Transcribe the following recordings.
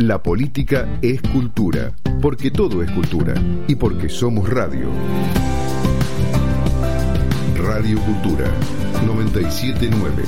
La política es cultura, porque todo es cultura y porque somos radio. Radio Cultura 979.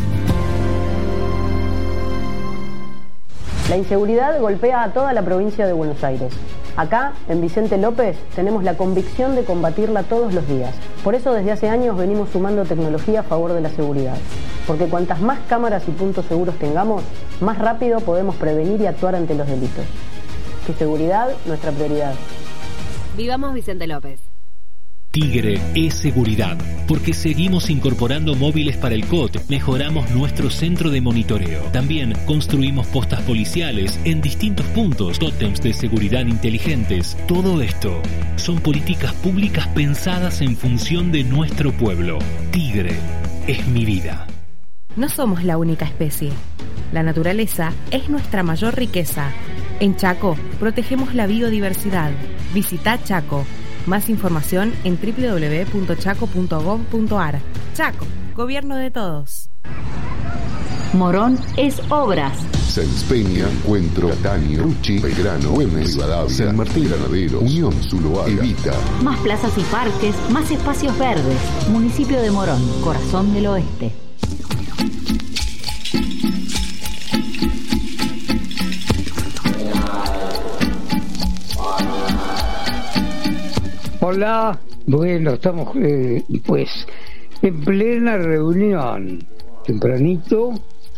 La inseguridad golpea a toda la provincia de Buenos Aires. Acá, en Vicente López, tenemos la convicción de combatirla todos los días. Por eso desde hace años venimos sumando tecnología a favor de la seguridad. Porque cuantas más cámaras y puntos seguros tengamos, más rápido podemos prevenir y actuar ante los delitos. Tu seguridad, nuestra prioridad. Vivamos Vicente López. Tigre es seguridad, porque seguimos incorporando móviles para el COT, mejoramos nuestro centro de monitoreo. También construimos postas policiales en distintos puntos, tótems de seguridad inteligentes. Todo esto son políticas públicas pensadas en función de nuestro pueblo. Tigre es mi vida. No somos la única especie. La naturaleza es nuestra mayor riqueza. En Chaco protegemos la biodiversidad. Visita Chaco. Más información en www.chaco.gov.ar. Chaco, gobierno de todos. Morón es obras. Sáenz Peña, Encuentro, Catania, Ruchi, Belgrano, Güemes, Rivadavia, San Martín, Granaderos, Unión, Zuloaga, Evita. Más plazas y parques, más espacios verdes. Municipio de Morón, corazón del oeste. Hola, bueno, estamos pues en plena reunión, tempranito,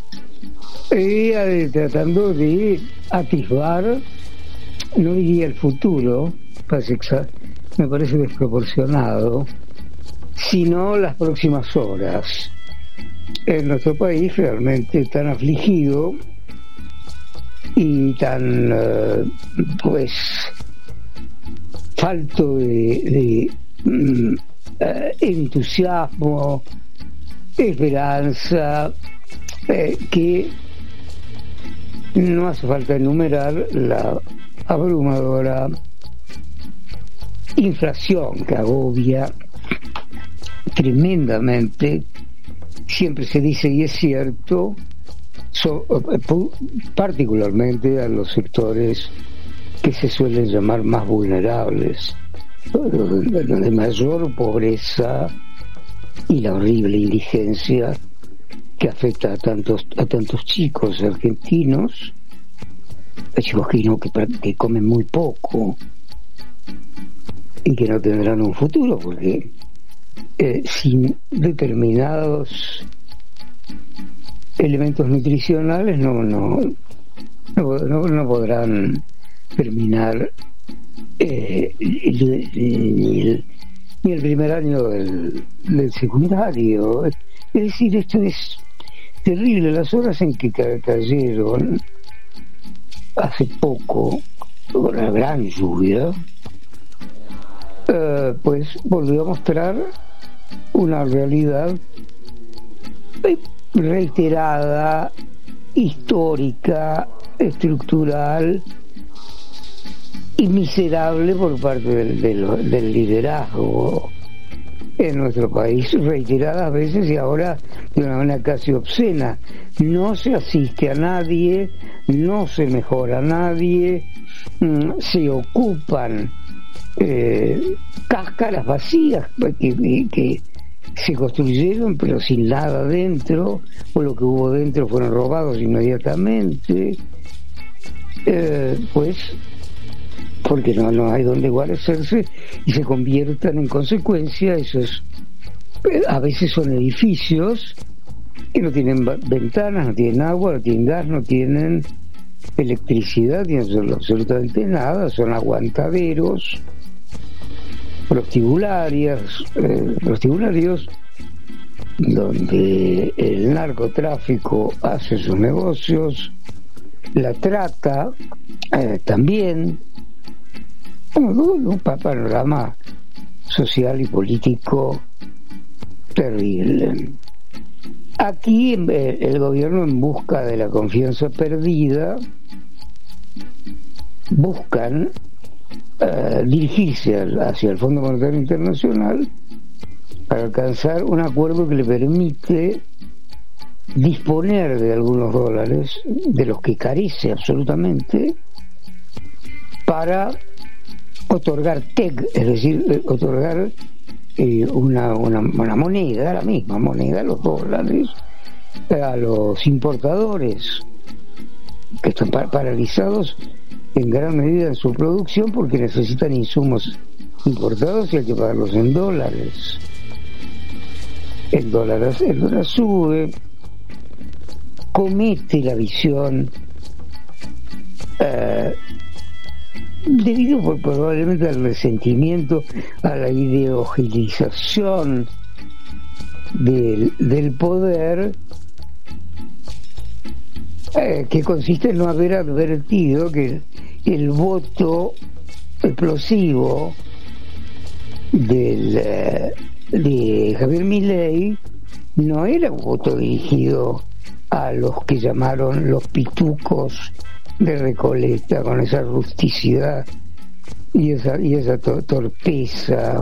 tratando de atisbar, no diría el futuro, me parece desproporcionado, sino las próximas horas. En nuestro país realmente tan afligido y tan pues falto de entusiasmo, esperanza, que no hace falta enumerar la abrumadora inflación que agobia tremendamente. Siempre se dice, y es cierto, particularmente a los sectores que se suelen llamar más vulnerables, de mayor pobreza y la horrible indigencia que afecta a tantos chicos argentinos, a chicos que comen muy poco y que no tendrán un futuro porque sin determinados elementos nutricionales no podrán terminar ni el primer año del secundario. Es decir, esto es terrible. Las horas en que cayeron hace poco una gran lluvia, pues volvió a mostrar una realidad reiterada, histórica, estructural y miserable por parte del liderazgo en nuestro país, reiteradas veces y ahora de una manera casi obscena. No se asiste a nadie, no se mejora a nadie, se ocupan cáscaras vacías que se construyeron pero sin nada dentro, o lo que hubo dentro fueron robados inmediatamente, pues porque no hay donde guarecerse y se conviertan en consecuencia esos, a veces son edificios que no tienen ventanas, no tienen agua, no tienen gas, no tienen electricidad, no tienen absolutamente nada, son aguantaderos, prostibularios, donde el narcotráfico hace sus negocios, la trata también, un panorama social y político terrible. Aquí el gobierno, en busca de la confianza perdida, buscan dirigirse hacia el Fondo Monetario Internacional para alcanzar un acuerdo que le permite disponer de algunos dólares de los que carece absolutamente para otorgar TEC, es decir, otorgar una moneda, la misma moneda, los dólares, a los importadores que están paralizados en gran medida en su producción porque necesitan insumos importados y hay que pagarlos en dólares. El dólar sube, comete la visión debido probablemente al resentimiento, a la ideologización del poder, que consiste en no haber advertido que el voto explosivo de Javier Milei no era un voto dirigido a los que llamaron los pitucos de Recoleta, con esa rusticidad y esa torpeza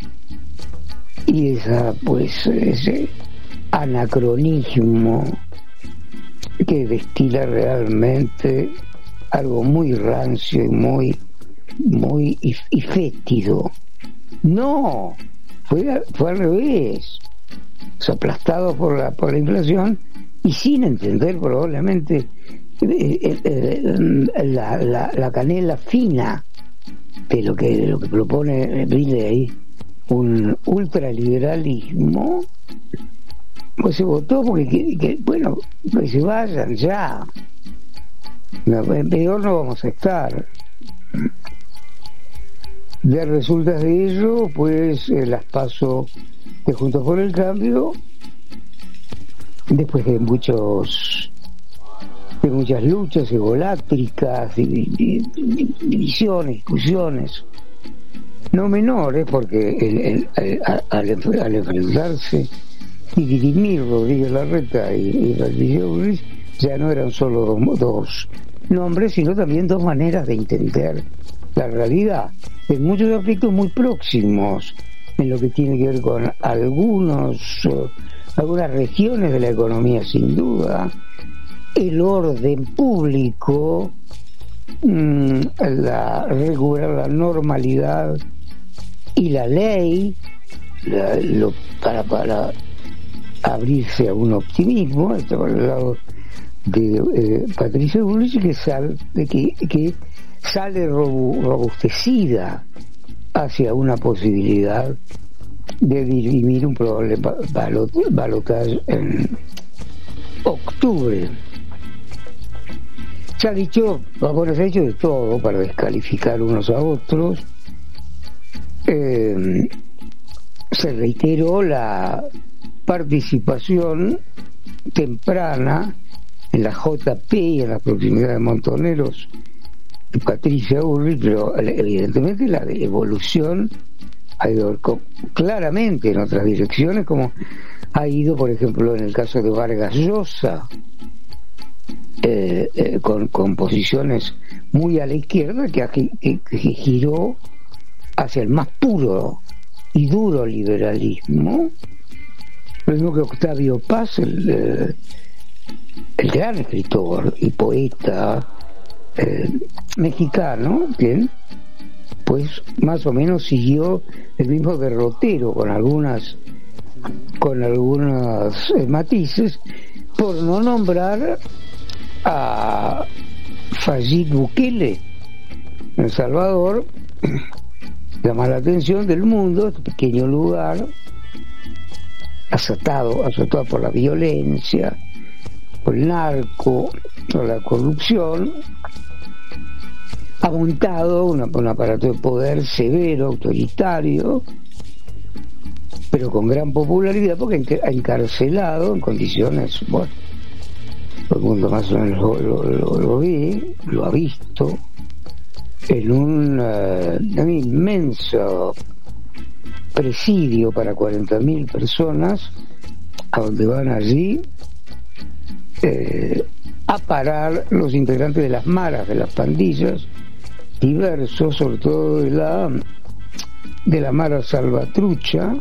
y ese anacronismo que destila realmente algo muy rancio y muy fétido. No, fue al revés, aplastado por la inflación y sin entender probablemente la canela fina de lo que propone Milei, un ultraliberalismo. Pues se votó porque bueno, que se vayan ya, peor no vamos a estar. De resultas de ello, pues las PASO de Juntos por el Cambio, después de muchas luchas egolátricas, divisiones, discusiones no menores, porque al enfrentarse y dirimir Rodríguez Larreta y Patricia Bullrich, ya no eran solo dos nombres, sino también dos maneras de entender la realidad, en muchos aspectos muy próximos, en lo que tiene que ver con algunas regiones de la economía, sin duda, el orden público, recuperar la normalidad y la ley, para abrirse a un optimismo. Esto por el lado de Patricia Bullrich, que sale robustecida hacia una posibilidad de dirimir un problema balotaje en octubre. Se ha dicho de todo para descalificar unos a otros. Se reiteró la participación temprana en la JP y en la proximidad de Montoneros de Patricia Bullrich, pero evidentemente la evolución ha ido claramente en otras direcciones, como ha ido, por ejemplo, en el caso de Vargas Llosa, con posiciones muy a la izquierda, que giró hacia el más puro y duro liberalismo. Lo mismo que Octavio Paz, el gran escritor y poeta mexicano, que pues más o menos siguió el mismo derrotero, con algunas matices, por no nombrar a Fayid Bukele en El Salvador. Llama la atención del mundo, este pequeño lugar azotado por la violencia, por el narco, por la corrupción, ha montado un aparato de poder severo, autoritario, pero con gran popularidad, porque ha encarcelado en condiciones, bueno, todo el mundo más o menos lo ve, lo ha visto, en un inmenso presidio para 40.000 personas, a donde van allí a parar los integrantes de las maras, de las pandillas diversos, sobre todo de la Mara Salvatrucha,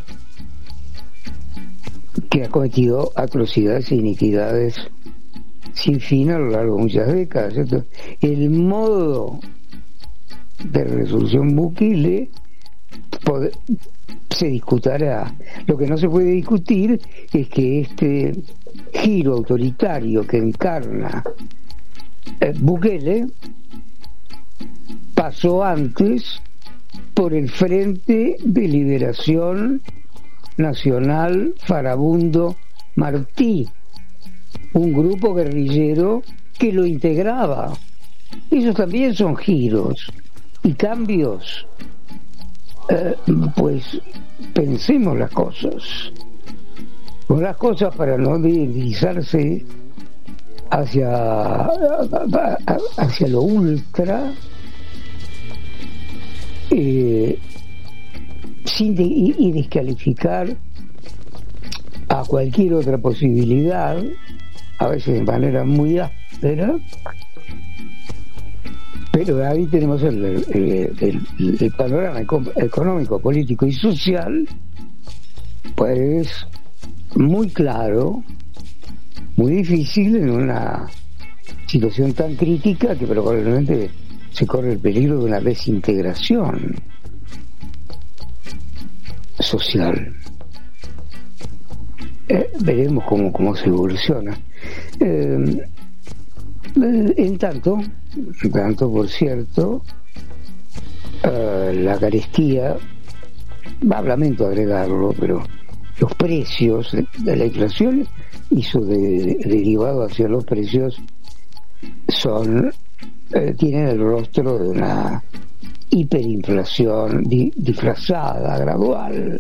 que ha cometido atrocidades e iniquidades sin fin a lo largo de muchas décadas, ¿cierto? El modo de resolución Bukele se discutirá. Lo que no se puede discutir es que este giro autoritario que encarna Bukele pasó antes por el Frente de Liberación Nacional Farabundo Martí, un grupo guerrillero que lo integraba. Esos también son giros y cambios. Pues pensemos las cosas. Con las cosas para no deslizarse hacia lo ultra, y descalificar a cualquier otra posibilidad, a veces de manera muy áspera, pero ahí tenemos el panorama económico, político y social, pues muy claro, muy difícil en una situación tan crítica que probablemente se corre el peligro de una desintegración social. Veremos cómo se evoluciona. En tanto, por cierto, la carestía, lamento agregarlo, pero los precios de la inflación y su derivado hacia los precios tienen el rostro de una hiperinflación disfrazada, gradual,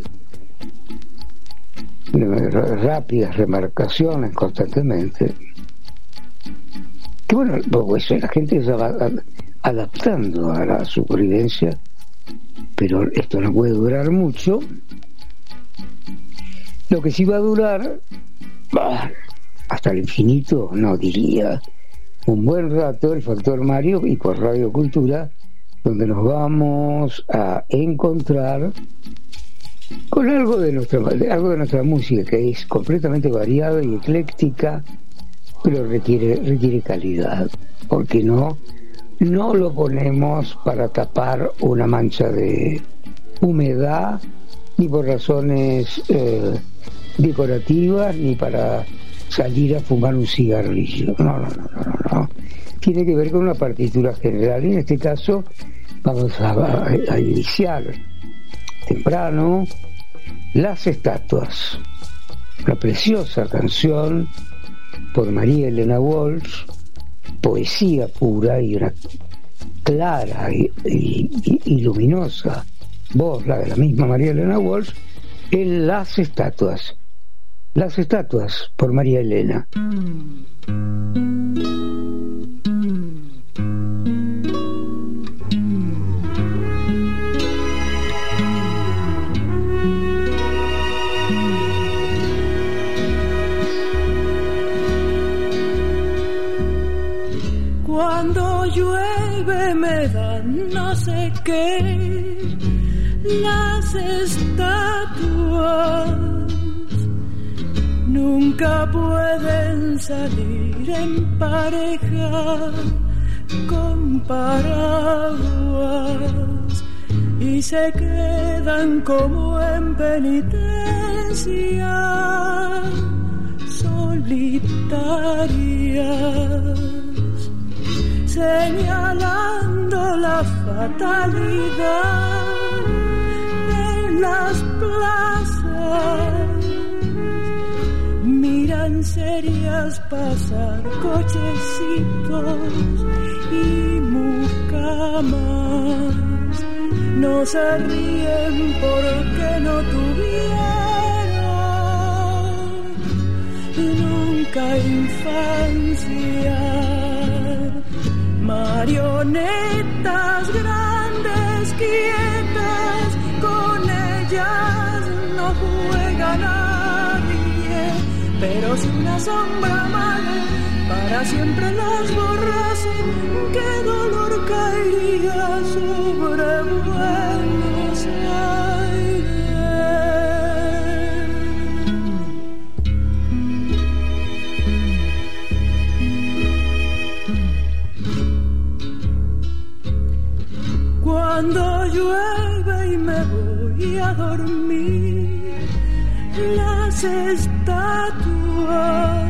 rápidas remarcaciones constantemente. Que bueno, pues la gente se va adaptando a la supervivencia, pero esto no puede durar mucho. Lo que sí va a durar hasta el infinito, no diría, un buen rato, el Factor Mario y por Radio Cultura, donde nos vamos a encontrar con algo de nuestra música, que es completamente variada y ecléctica, pero requiere calidad, porque no lo ponemos para tapar una mancha de humedad, ni por razones decorativas, ni para salir a fumar un cigarrillo. No. Tiene que ver con una partitura general, y en este caso vamos a iniciar temprano Las Estatuas, una preciosa canción por María Elena Walsh, poesía pura y una clara y luminosa voz, la de la misma María Elena Walsh, en Las Estatuas. Las Estatuas por María Elena. Cuando llueve me dan no sé qué las estatuas, nunca pueden salir en pareja con paraguas y se quedan como en penitencia solitarias, señalando la fatalidad en las plazas. Miran serias pasar cochecitos y mucamas, no se ríen porque no tuvieron nunca infancia. Marionetas grandes, quietas, con ellas no juega nadie, pero si una sombra mala para siempre las borrase, qué dolor caería sobre Buenos Aires. Cuando llueve y me voy a dormir, las estatuas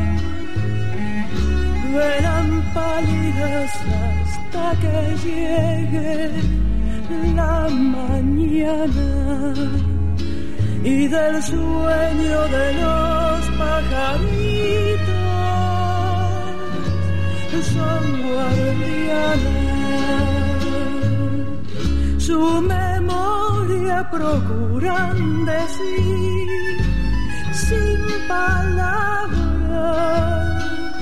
verán pálidas hasta que llegue la mañana, y del sueño de los pajaritos son guardianas. Su memoria procuran decir sin palabras,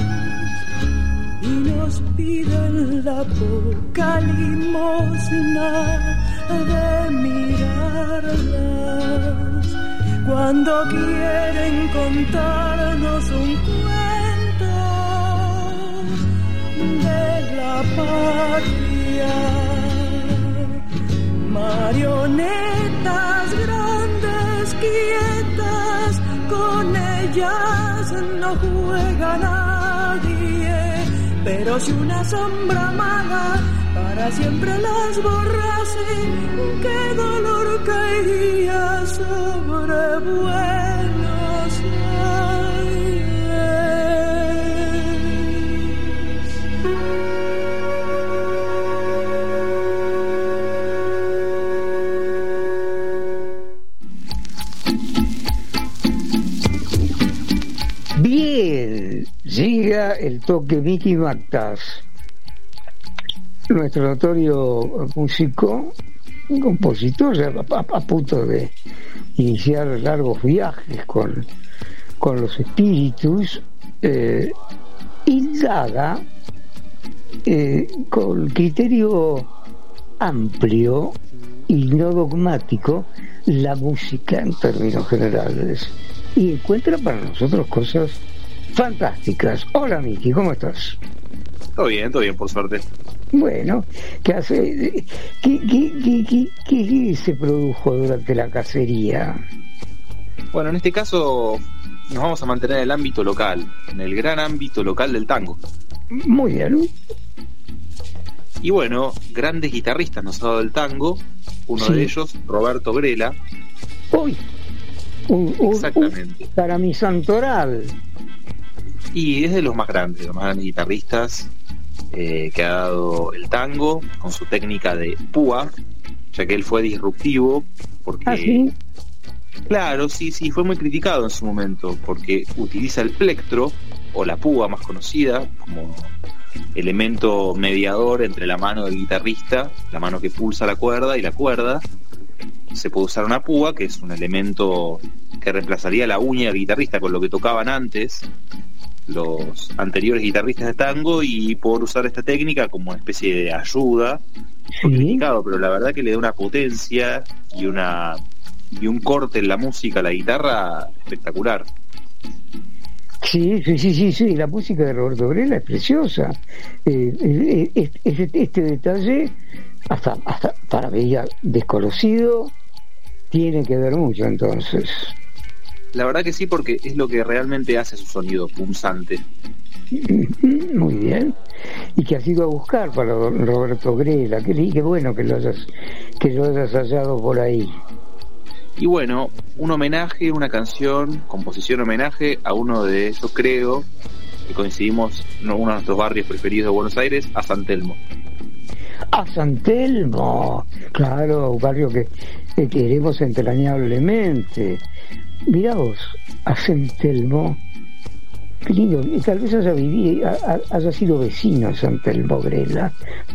y nos piden la poca limosna de mirarlas cuando quieren contarnos un cuento de la patria. Marionetas grandes, quietas, con ellas no juega nadie, pero si una sombra mala para siempre las borrase, qué dolor caería sobre Buenos Aires. Bien, llega el toque Mickey Mactas, nuestro notorio músico, compositor, ya a punto de iniciar largos viajes con los espíritus, indaga con criterio amplio y no dogmático la música en términos generales, y encuentra para nosotros cosas fantásticas. Hola Miki, ¿cómo estás? Todo bien, por suerte. Bueno, ¿qué hace? ¿Qué se produjo durante la cacería? Bueno, en este caso nos vamos a mantener en el ámbito local, en el gran ámbito local del tango. Muy bien. Y bueno, grandes guitarristas nos ha dado el tango, uno de ellos, Roberto Grela. Uy, exactamente. Para mi santoral. Y es de los más grandes guitarristas que ha dado el tango, con su técnica de púa, ya que él fue disruptivo, porque... ¿Ah, sí? Claro, sí, fue muy criticado en su momento, porque utiliza el plectro, o la púa más conocida, como elemento mediador entre la mano del guitarrista, la mano que pulsa la cuerda y la cuerda. Se puede usar una púa, que es un elemento que reemplazaría la uña del guitarrista, con lo que tocaban antes los anteriores guitarristas de tango, y poder usar esta técnica como una especie de ayuda. Fue criticado, pero la verdad que le da una potencia y un corte en la música a la guitarra espectacular. Sí, la música de Roberto Grela es preciosa. Este detalle, hasta para mí desconocido, tiene que ver mucho entonces. La verdad que sí, porque es lo que realmente hace su sonido punzante. Muy bien. Y que has ido a buscar para Roberto Grela. Qué bueno que lo hayas hallado por ahí. Y bueno, un homenaje, una canción, composición homenaje a uno de, yo creo, que coincidimos, uno de nuestros barrios preferidos de Buenos Aires, a San Telmo. A San Telmo, claro, un barrio que queremos entrañablemente. Mirá vos, a San Telmo, qué lindo, tal vez haya sido vecino a San Telmo Grela,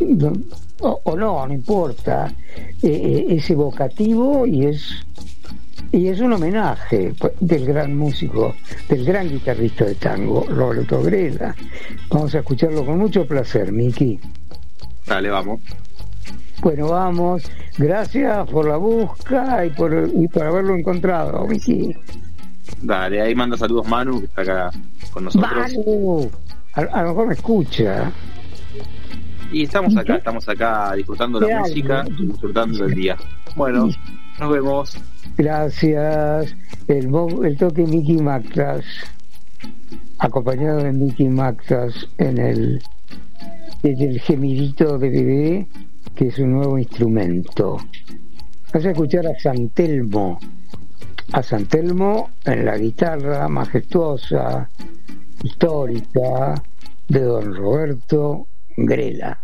no importa, es evocativo y es un homenaje del gran músico, del gran guitarrista de tango, Roberto Grela. Vamos a escucharlo con mucho placer, Miki. Dale, vamos. Bueno, vamos. Gracias por la busca y por haberlo encontrado, Miki. Dale, ahí manda saludos Manu, que está acá con nosotros. Manu, a lo mejor me escucha. Y estamos acá disfrutando la música y disfrutando del día. Bueno, nos vemos. Gracias. El toque Mickey Mactas, acompañado de Mickey Mactas en el gemidito de bebé, que es un nuevo instrumento. Vas a escuchar a San Telmo en la guitarra majestuosa, histórica, de don Roberto Grela.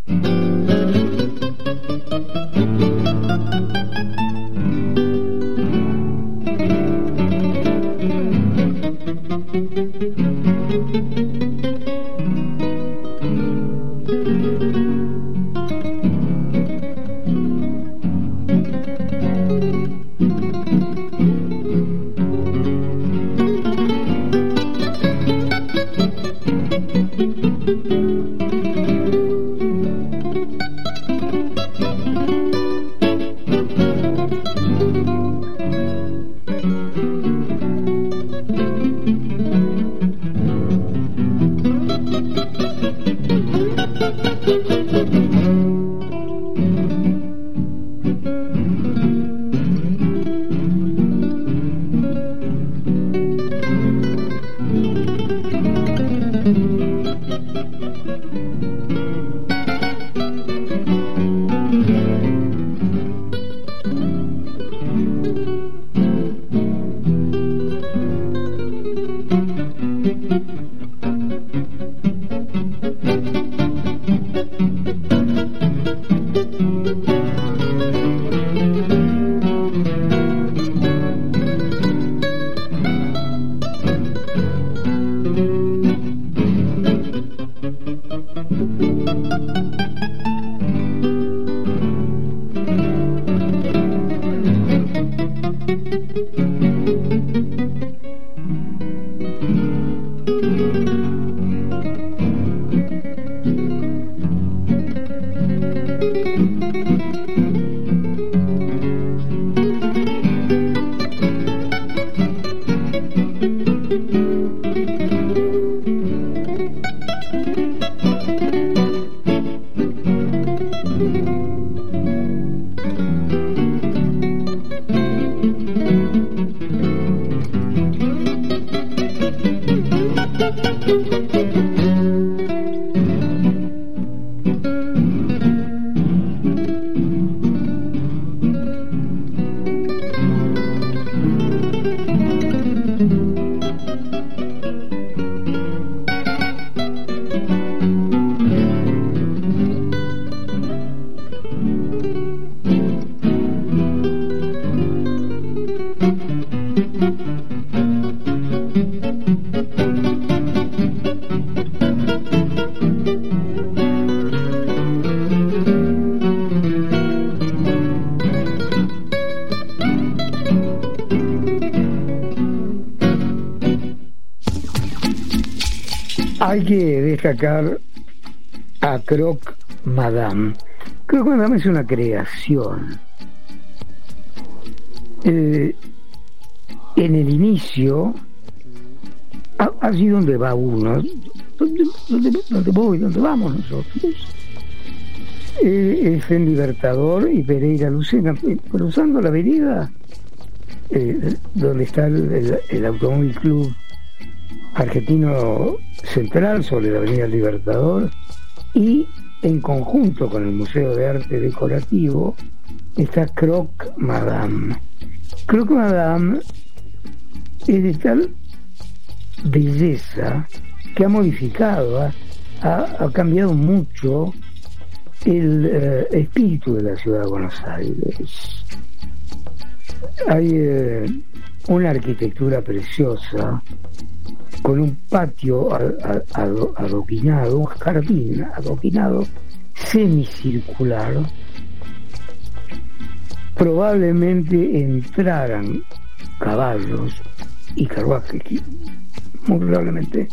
Hay que destacar a Croque Madame. Croque Madame es una creación. En el inicio, así donde va uno, donde vamos nosotros, es el Libertador y Pereira Lucena, cruzando la avenida donde está el Automóvil Club Argentino Central, sobre la avenida Libertador, y en conjunto con el Museo de Arte Decorativo está Croque Madame. Croque Madame es de tal belleza que ha modificado, ha cambiado mucho el espíritu de la ciudad de Buenos Aires. Hay una arquitectura preciosa, con un patio adoquinado, un jardín adoquinado semicircular. Probablemente entraran caballos y carruajes, muy probablemente,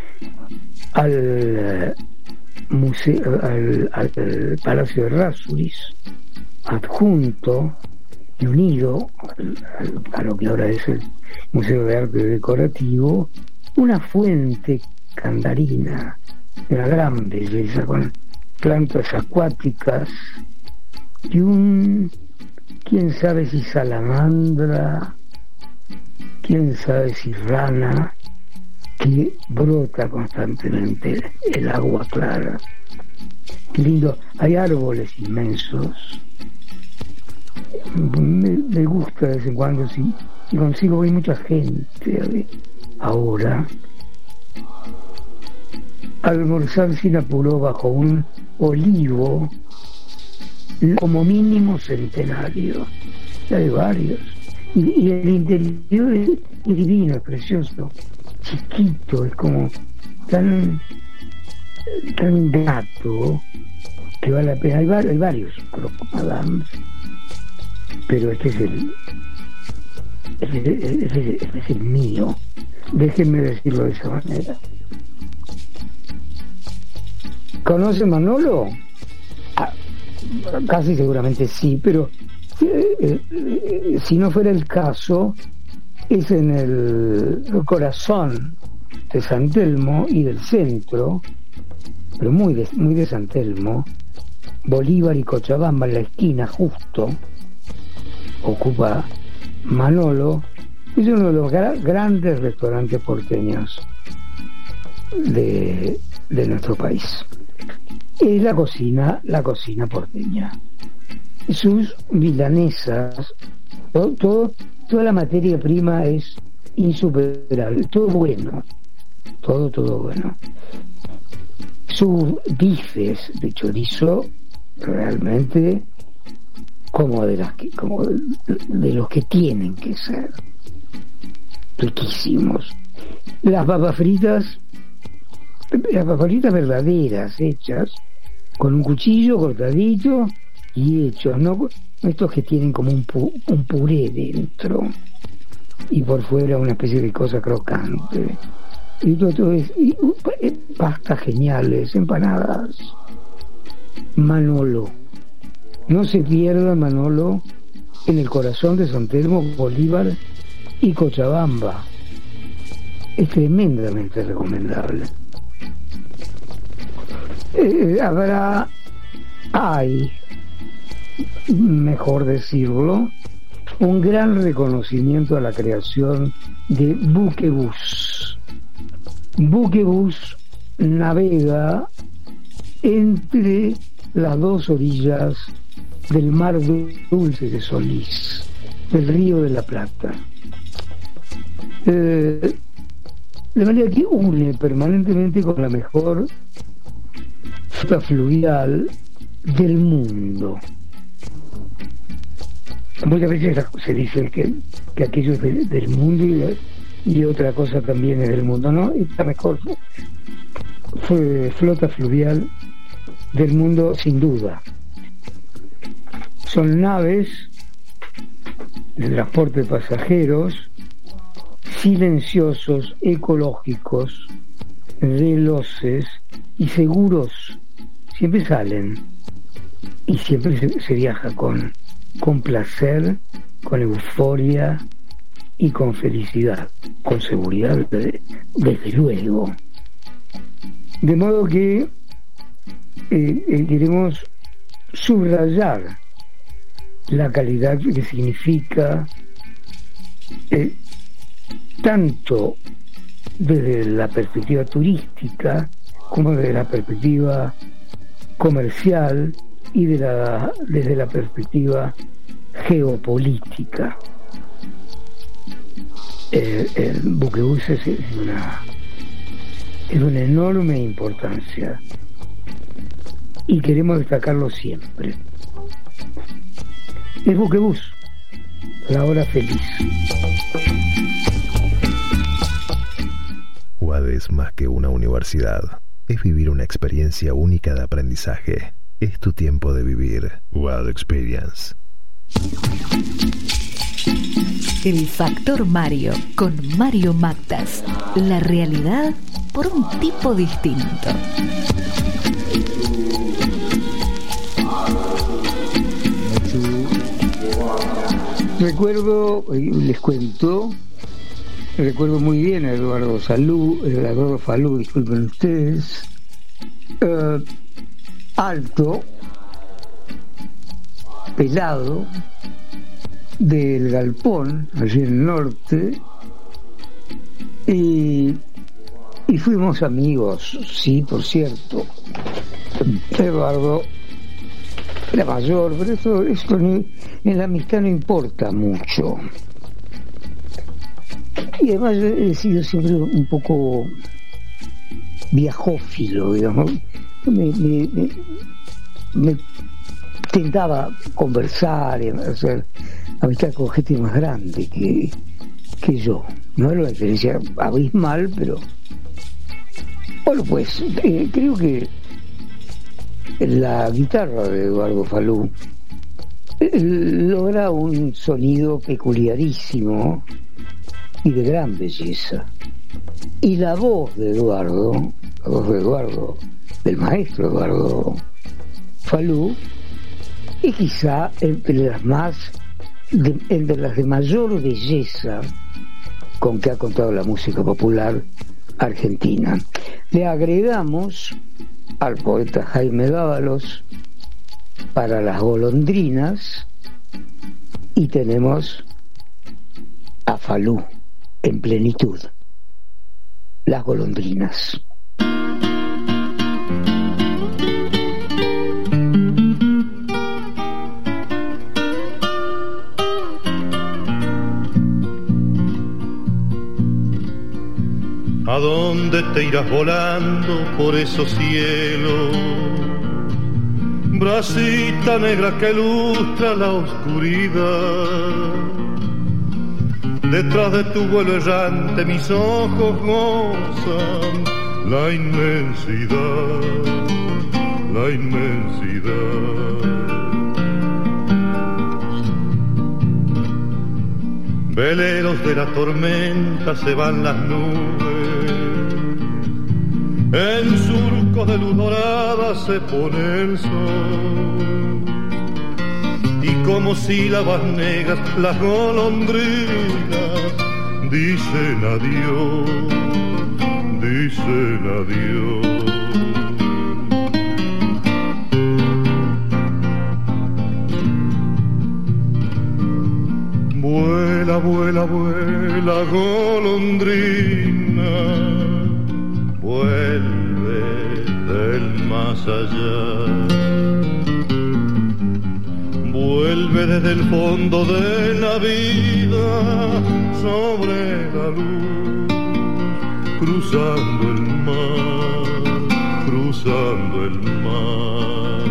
al museo, al Palacio de Errázuriz, adjunto y unido a lo que ahora es el Museo de Arte Decorativo, una fuente candarina de una gran belleza, con plantas acuáticas y quién sabe si salamandra, quién sabe si rana, que brota constantemente el agua clara. lindo. Hay árboles inmensos. Me gusta de vez en cuando, si consigo, hay mucha gente ahora. Almorzar sin apuro bajo un olivo, como mínimo centenario. Hay varios. Y el interior es divino, es precioso, chiquito, es como tan grato que vale la pena. Hay varios Crocodams, pero este es el mío. Déjenme decirlo de esa manera. ¿Conoce Manolo? Casi seguramente sí, pero si no fuera el caso, es en el corazón de San Telmo y del centro, pero muy de San Telmo, Bolívar y Cochabamba, en la esquina justo, ocupa Manolo. Es uno de los grandes restaurantes porteños de nuestro país. Es la cocina porteña. Sus milanesas, toda la materia prima es insuperable, todo bueno, todo bueno. Sus bifes de chorizo realmente como de los que tienen que ser, riquísimos. Las papas fritas verdaderas, hechas con un cuchillo cortadito y hechos, no estos que tienen como un puré dentro y por fuera una especie de cosa crocante. Y todo es pastas geniales, empanadas. Manolo, no se pierda Manolo, en el corazón de San Telmo, Bolívar y Cochabamba. Es tremendamente recomendable. Hay, mejor decirlo, un gran reconocimiento a la creación de Buquebus. Buquebus navega entre las dos orillas del mar dulce de Solís, del Río de la Plata. De manera que une permanentemente con la mejor flota fluvial del mundo. Muchas veces se dice que aquello es del mundo y otra cosa también es del mundo, ¿no? Esta mejor flota fluvial del mundo, sin duda. Son naves de transporte de pasajeros, silenciosos, ecológicos, veloces y seguros. Siempre salen y siempre se viaja con placer, con euforia y con felicidad, con seguridad, desde luego. De modo que queremos subrayar la calidad que significa tanto desde la perspectiva turística como desde la perspectiva comercial y desde la perspectiva geopolítica. El buquebús es una enorme importancia y queremos destacarlo siempre. El buquebús, la hora feliz. UAD es más que una universidad, es vivir una experiencia única de aprendizaje. Es tu tiempo de vivir. UAD Experience. El Factor Mario, con Mario Mactas. La realidad por un tipo distinto. Les cuento, recuerdo muy bien a Eduardo Falú, disculpen ustedes, alto, pelado, del Galpón, allí en el norte, y fuimos amigos, sí, por cierto, Eduardo era mayor, pero esto en la amistad no importa mucho. Y además yo he sido siempre un poco viajófilo, digamos. Me tentaba conversar y hacer amistad con gente más grande que yo. No era una diferencia abismal, pero bueno, pues creo que la guitarra de Eduardo Falú logra un sonido peculiarísimo y de gran belleza. Y la voz de Eduardo, del maestro Eduardo Falú, es quizá entre las de mayor belleza con que ha contado la música popular argentina. Le agregamos al poeta Jaime Dávalos para Las golondrinas y tenemos a Falú en plenitud, Las golondrinas. ¿A dónde te irás volando por esos cielos? Bracita negra que ilustra la oscuridad. Detrás de tu vuelo errante mis ojos gozan la inmensidad, la inmensidad. Veleros de la tormenta se van las nubes, en surcos de luz dorada se pone el sol, y como sílabas negras las golondrinas dicen adiós, dicen adiós. Vuela, vuela, vuela, golondrina, vuelve del más allá. Vuelve desde el fondo de la vida sobre la luz, cruzando el mar, cruzando el mar.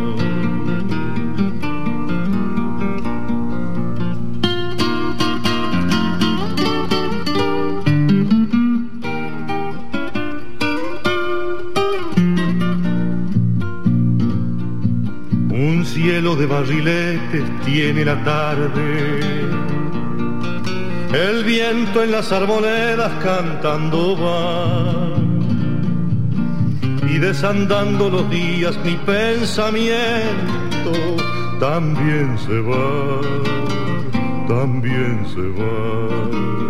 Cielo de barriletes tiene la tarde, el viento en las arboledas cantando va, y desandando los días mi pensamiento también se va, también se va.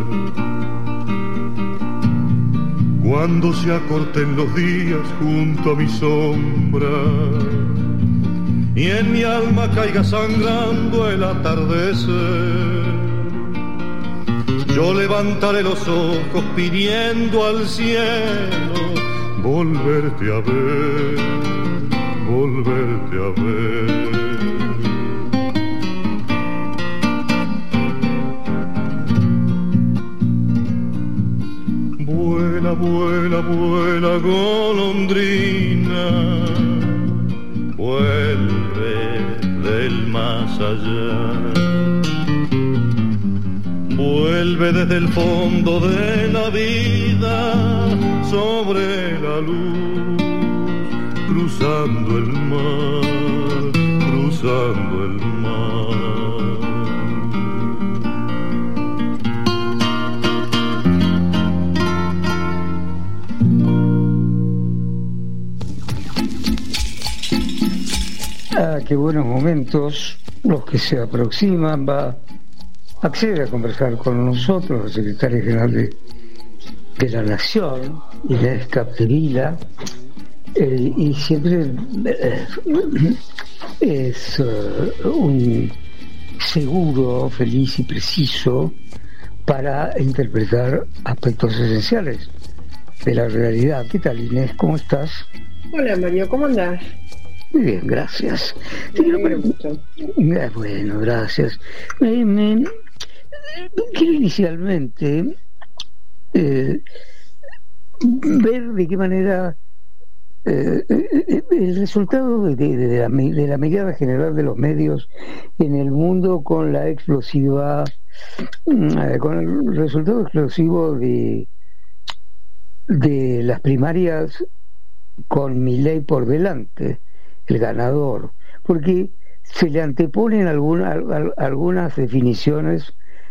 Cuando se acorten los días junto a mi sombra y en mi alma caiga sangrando el atardecer, yo levantaré los ojos pidiendo al cielo volverte a ver, volverte a ver. Vuela, vuela, vuela, golondrina, vuelve del más allá. Vuelve desde el fondo de la vida sobre la luz, cruzando el mar, cruzando el mar. Qué buenos momentos los que se aproximan. Va a acceder a conversar con nosotros el secretario general de la Nación, Inés Capdevila, y siempre es un seguro, feliz y preciso para interpretar aspectos esenciales de la realidad. ¿Qué tal, Inés? ¿Cómo estás? Hola, Mario, ¿cómo andás? Muy bien, gracias. Bueno, gracias. Quiero inicialmente ver de qué manera el resultado de la mirada general de los medios en el mundo con la explosiva, con el resultado explosivo de las primarias con Milei por delante, el ganador, porque se le anteponen algunas definiciones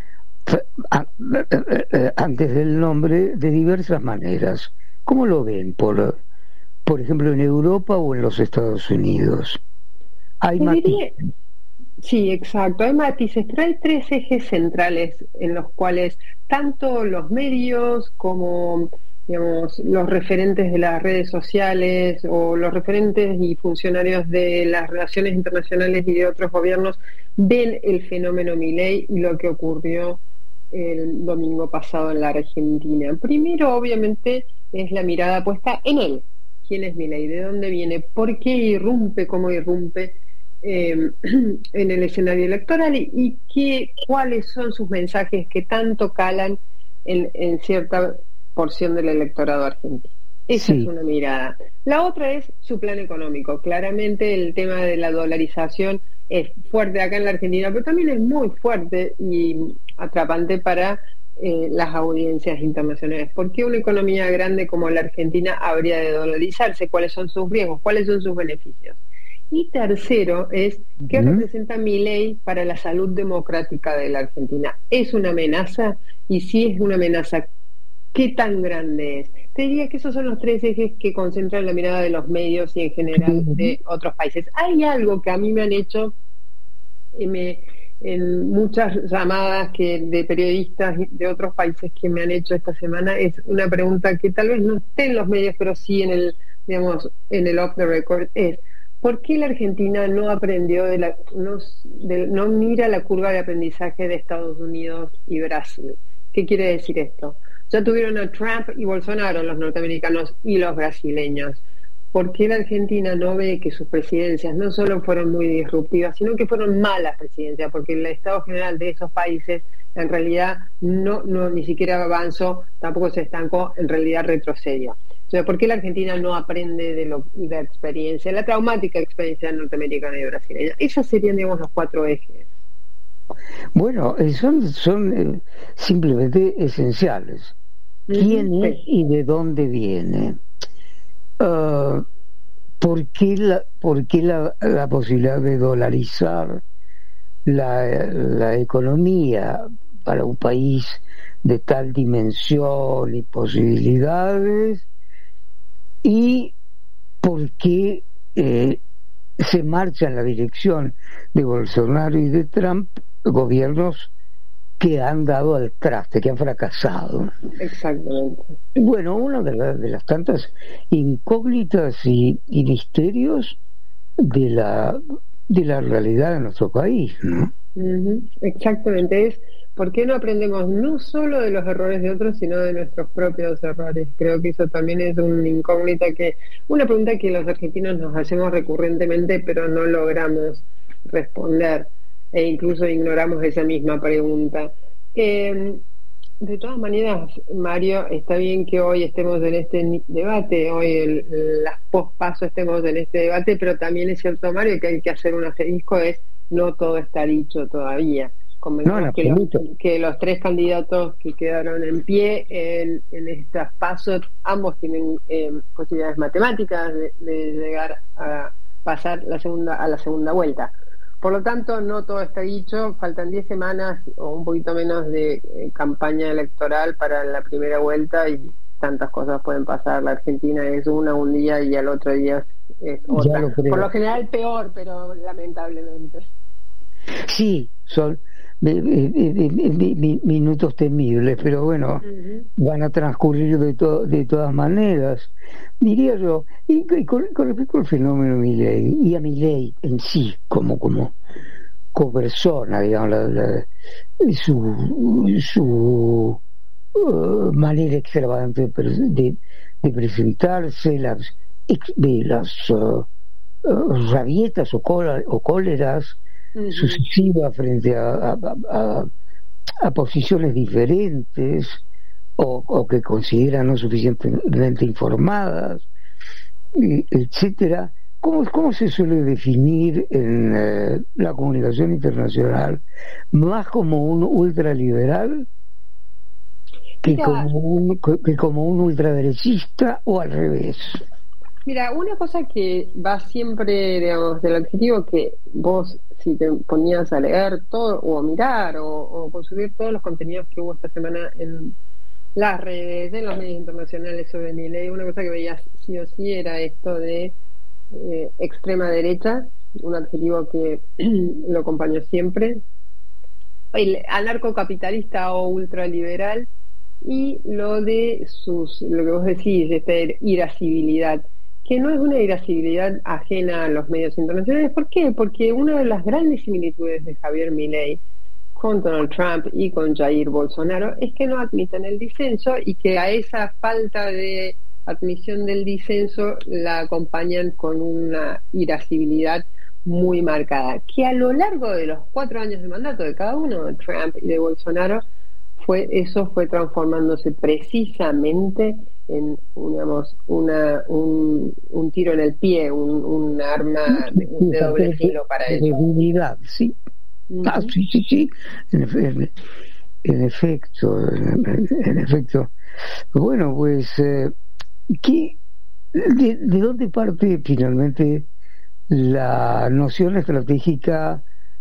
antes del nombre de diversas maneras. ¿Cómo lo ven? Por ejemplo, en Europa o en los Estados Unidos. Hay matices. Sí, exacto. Hay matices, pero hay tres ejes centrales en los cuales tanto los medios como, digamos, los referentes de las redes sociales o los referentes y funcionarios de las relaciones internacionales y de otros gobiernos ven el fenómeno Milei y lo que ocurrió el domingo pasado en la Argentina. Primero, obviamente, es la mirada puesta en él. ¿Quién es Milei? ¿De dónde viene? ¿Por qué irrumpe? ¿Cómo irrumpe en el escenario electoral? ¿Y cuáles son sus mensajes que tanto calan en cierta porción del electorado argentino? Esa es una mirada. La otra es su plan económico. Claramente el tema de la dolarización es fuerte acá en la Argentina, pero también es muy fuerte y atrapante para las audiencias internacionales. ¿Por qué una economía grande como la Argentina habría de dolarizarse? ¿Cuáles son sus riesgos? ¿Cuáles son sus beneficios? Y tercero es, ¿qué representa Milei para la salud democrática de la Argentina? ¿Es una amenaza? Y si es una amenaza, ¿qué tan grande es? Te diría que esos son los tres ejes que concentran la mirada de los medios y en general de otros países. Hay algo que a mí me han hecho en muchas llamadas de periodistas de otros países que me han hecho esta semana, es una pregunta que tal vez no esté en los medios, pero sí en el off the record, es ¿por qué la Argentina no aprendió no mira la curva de aprendizaje de Estados Unidos y Brasil? ¿Qué quiere decir esto? Ya tuvieron a Trump y Bolsonaro, los norteamericanos y los brasileños. ¿Por qué la Argentina no ve que sus presidencias no solo fueron muy disruptivas, sino que fueron malas presidencias? Porque el estado general de esos países en realidad no ni siquiera avanzó, tampoco se estancó, en realidad retrocedió. Entonces, ¿por qué la Argentina no aprende de la experiencia, la traumática experiencia norteamericana y brasileña? Esos serían, digamos, los cuatro ejes. Bueno, son simplemente esenciales. ¿Quién es y de dónde viene? ¿Por qué la posibilidad de dolarizar la economía para un país de tal dimensión y posibilidades? ¿Y por qué se marcha en la dirección de Bolsonaro y de Trump gobiernos que han dado al traste, que han fracasado? Exactamente. Bueno, una de las tantas incógnitas y misterios de la realidad de nuestro país, ¿no? Exactamente. Es ¿por qué no aprendemos no solo de los errores de otros, sino de nuestros propios errores? Creo que eso también es una pregunta que los argentinos nos hacemos recurrentemente, pero no logramos responder, e incluso ignoramos esa misma pregunta. De todas maneras, Mario, está bien que hoy estemos en este debate, hoy las post-paso estemos en este debate, pero también es cierto, Mario, que hay que hacer un asterisco, no todo está dicho todavía. Que los tres candidatos que quedaron en pie en estas pasos, ambos tienen posibilidades matemáticas de llegar a pasar a la segunda vuelta. Por lo tanto, no todo está dicho, faltan 10 semanas o un poquito menos de campaña electoral para la primera vuelta y tantas cosas pueden pasar. La Argentina es un día y al otro día es otra. Por lo general peor, pero lamentablemente. Sí, son minutos temibles, pero bueno, van a transcurrir de todas maneras, diría yo. Y con respecto al fenómeno Milei y a Milei en sí como persona, digamos, su manera extravagante de presentarse, rabietas o cóleras sucesivas frente a posiciones diferentes o que consideran no suficientemente informadas, etcétera. ¿Cómo se suele definir en la comunicación internacional? ¿Más como un ultraliberal que como un ultraderechista o al revés? Mira, una cosa que va siempre, digamos, del objetivo que vos, si te ponías a leer todo, o a mirar, o consumir todos los contenidos que hubo esta semana en las redes, en los medios internacionales sobre Milei, una cosa que veías sí o sí era esto de extrema derecha, un adjetivo que lo acompañó siempre, el anarcocapitalista o ultraliberal, y lo que vos decís, esta irascibilidad, que no es una irascibilidad ajena a los medios internacionales. ¿Por qué? Porque una de las grandes similitudes de Javier Milei con Donald Trump y con Jair Bolsonaro es que no admiten el disenso, y que a esa falta de admisión del disenso la acompañan con una irascibilidad muy marcada, que a lo largo de los 4 años de mandato de cada uno, de Trump y de Bolsonaro, fue transformándose precisamente en, digamos, un tiro en el pie, un arma de doble filo para ellos. Debilidad, sí. Sí. En efecto. Bueno, pues, ¿de dónde parte finalmente la noción estratégica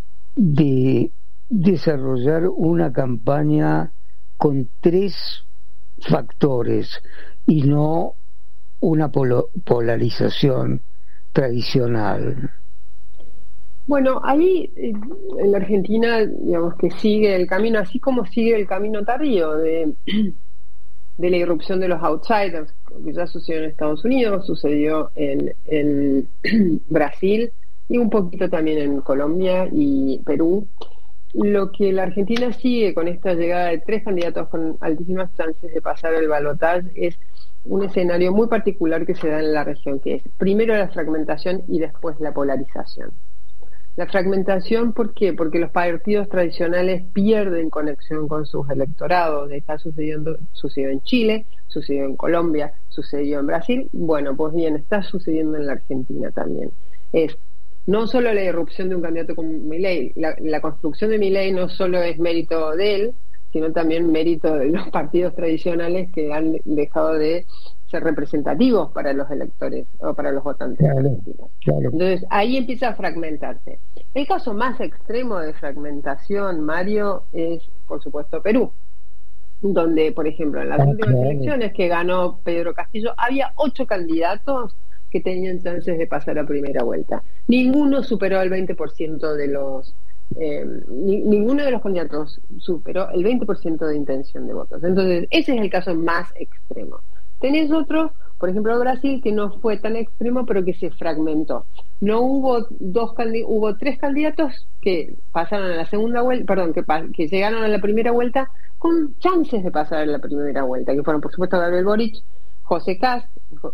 de desarrollar una campaña con 3 factores y no una polarización tradicional? Bueno, ahí en la Argentina, digamos que sigue el camino, así como sigue el camino tardío de la irrupción de los outsiders, que ya sucedió en Estados Unidos, sucedió en Brasil y un poquito también en Colombia y Perú. Lo que la Argentina sigue con esta llegada de 3 candidatos con altísimas chances de pasar el balotaje es un escenario muy particular que se da en la región, que es primero la fragmentación y después la polarización. La fragmentación, ¿por qué? Porque los partidos tradicionales pierden conexión con sus electorados. Sucedió en Chile, sucedió en Colombia, sucedió en Brasil. Bueno, pues bien, está sucediendo en la Argentina también. Es no solo la irrupción de un candidato como Milei, la construcción de Milei no solo es mérito de él, sino también mérito de los partidos tradicionales que han dejado de ser representativos para los electores o para los votantes argentinos. Claro. Entonces ahí empieza a fragmentarse. El caso más extremo de fragmentación, Mario, es por supuesto Perú, donde por ejemplo en las últimas elecciones que ganó Pedro Castillo había 8 candidatos que tenían chances de pasar a primera vuelta. Ninguno superó el 20% de los ninguno de los candidatos superó el 20% de intención de votos. Entonces ese es el caso más extremo. Tenés otros, por ejemplo Brasil, que no fue tan extremo, pero que se fragmentó. No hubo hubo 3 candidatos que pasaron a la segunda vuelta, que llegaron a la primera vuelta con chances de pasar a la primera vuelta, que fueron por supuesto Gabriel Boric, José Kast,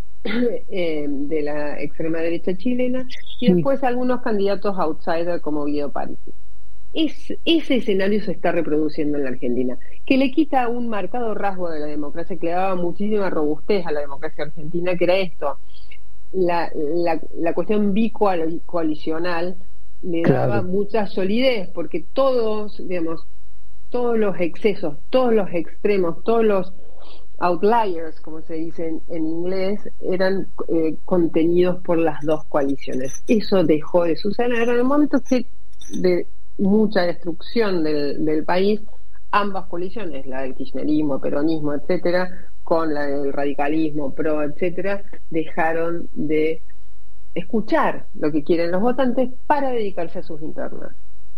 de la extrema derecha chilena, y después algunos candidatos outsider como Guido Parisi. Ese escenario se está reproduciendo en la Argentina, que le quita un marcado rasgo de la democracia, que le daba muchísima robustez a la democracia argentina, que era esto, la cuestión bicoalicional le daba mucha solidez, porque todos los excesos, todos los extremos, todos los outliers, como se dice en inglés, eran contenidos por las 2 coaliciones. Eso dejó de suceder. En el momento de mucha destrucción del país, ambas coaliciones, la del kirchnerismo, peronismo, etcétera, con la del radicalismo, pro, etcétera, dejaron de escuchar lo que quieren los votantes para dedicarse a sus internas.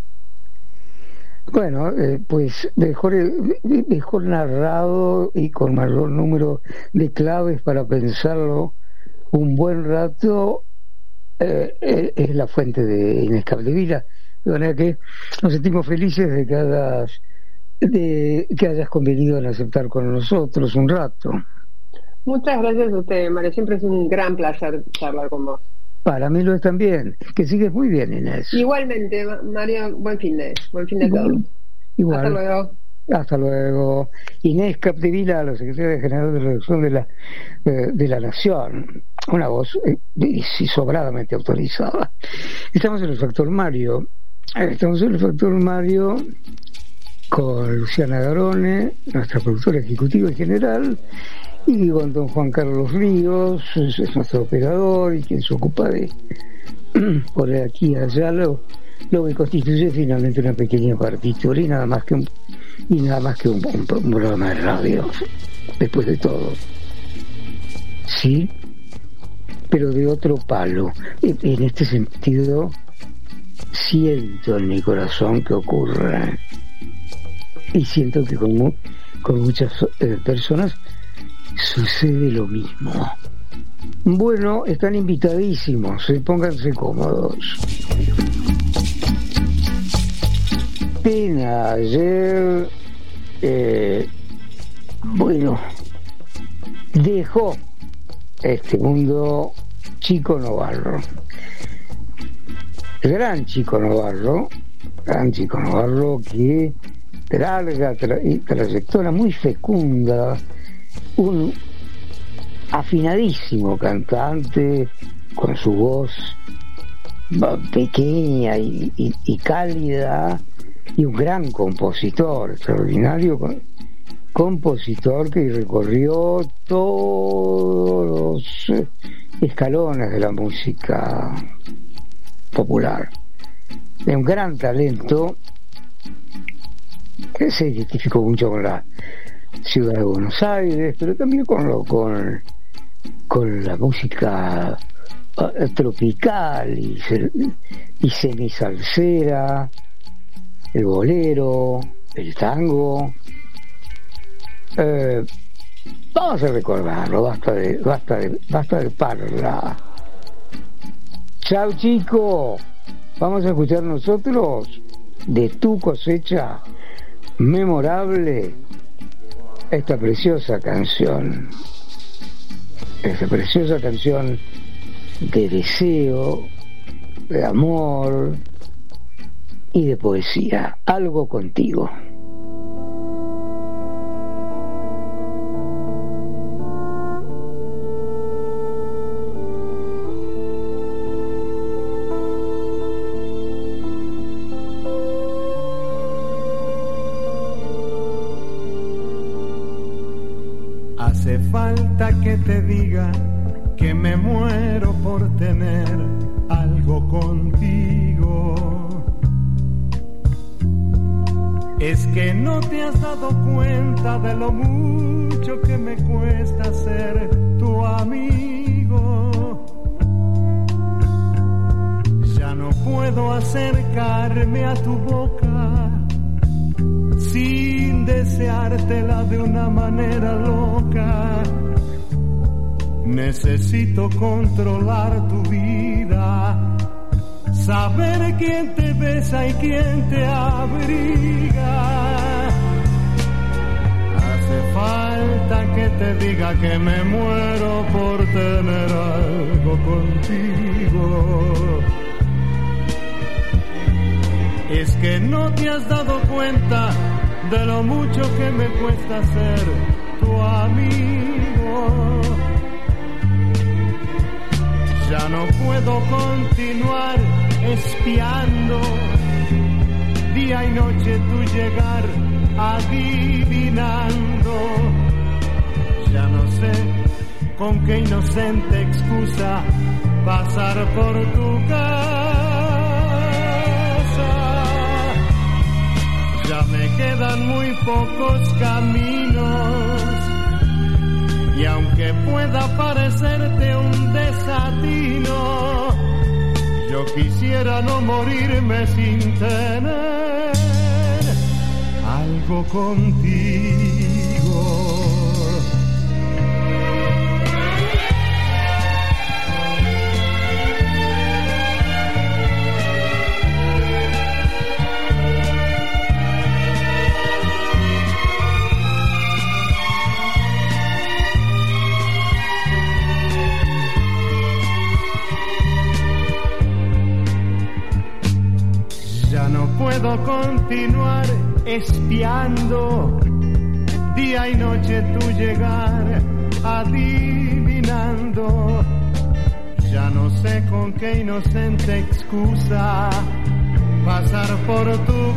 Bueno, pues mejor narrado y con mayor número de claves para pensarlo un buen rato, es la fuente de Inés Capdevila. De manera que nos sentimos felices de que hayas convenido en aceptar con nosotros un rato. Muchas gracias a usted, María. Siempre es un gran placer charlar con vos. Para mí lo es también. Que sigues muy bien, Inés. Igualmente, Mario, buen fin de todos. Igual. Hasta luego. Hasta luego. Inés Capdevila, la secretaria general de redacción de la Nación. Una voz sobradamente autorizada. Estamos en el Factor Mario. Con Luciana Garone, nuestra productora ejecutiva y general, y con don Juan Carlos Ríos, es nuestro operador y quien se ocupa de poner aquí y allá lo que constituye finalmente una pequeña partitura y nada más que un programa de radio, después de todo. Sí, pero de otro palo. En este sentido, siento en mi corazón que ocurre, y siento que con muchas personas sucede lo mismo. Bueno, están invitadísimos, pónganse cómodos. Pena, ayer dejó este mundo Chico Novarro, gran Chico Novarro que de larga trayectoria, muy fecunda, un afinadísimo cantante con su voz pequeña y cálida, y un gran compositor, extraordinario compositor que recorrió todos los escalones de la música popular. De un gran talento que se identificó mucho con la ciudad de Buenos Aires, pero también con la música tropical y semisalsera, el bolero, el tango. Vamos a recordarlo, basta de parla. Chao, chico. Vamos a escuchar nosotros de tu cosecha memorable esta preciosa canción de deseo, de amor y de poesía. Algo contigo. Hace falta que te diga que me muero por tener algo contigo. Es que no te has dado cuenta de lo mucho que me cuesta ser tu amigo. Ya no puedo acercarme a tu boca sin deseártela de una manera loca. Necesito controlar tu vida, saber quién te besa y quién te abriga. Hace falta que te diga que me muero por tener algo contigo. Es que no te has dado cuenta de lo mucho que me cuesta ser tu amigo. Ya no puedo continuar espiando día y noche tu llegar, adivinando. Ya no sé con qué inocente excusa pasar por tu casa. Ya me quedan muy pocos caminos, y aunque pueda parecerte un desatino, yo quisiera no morirme sin tener algo contigo. Ya no puedo continuar espiando día y noche tu llegar, adivinando. Ya no sé con qué inocente excusa pasar por tu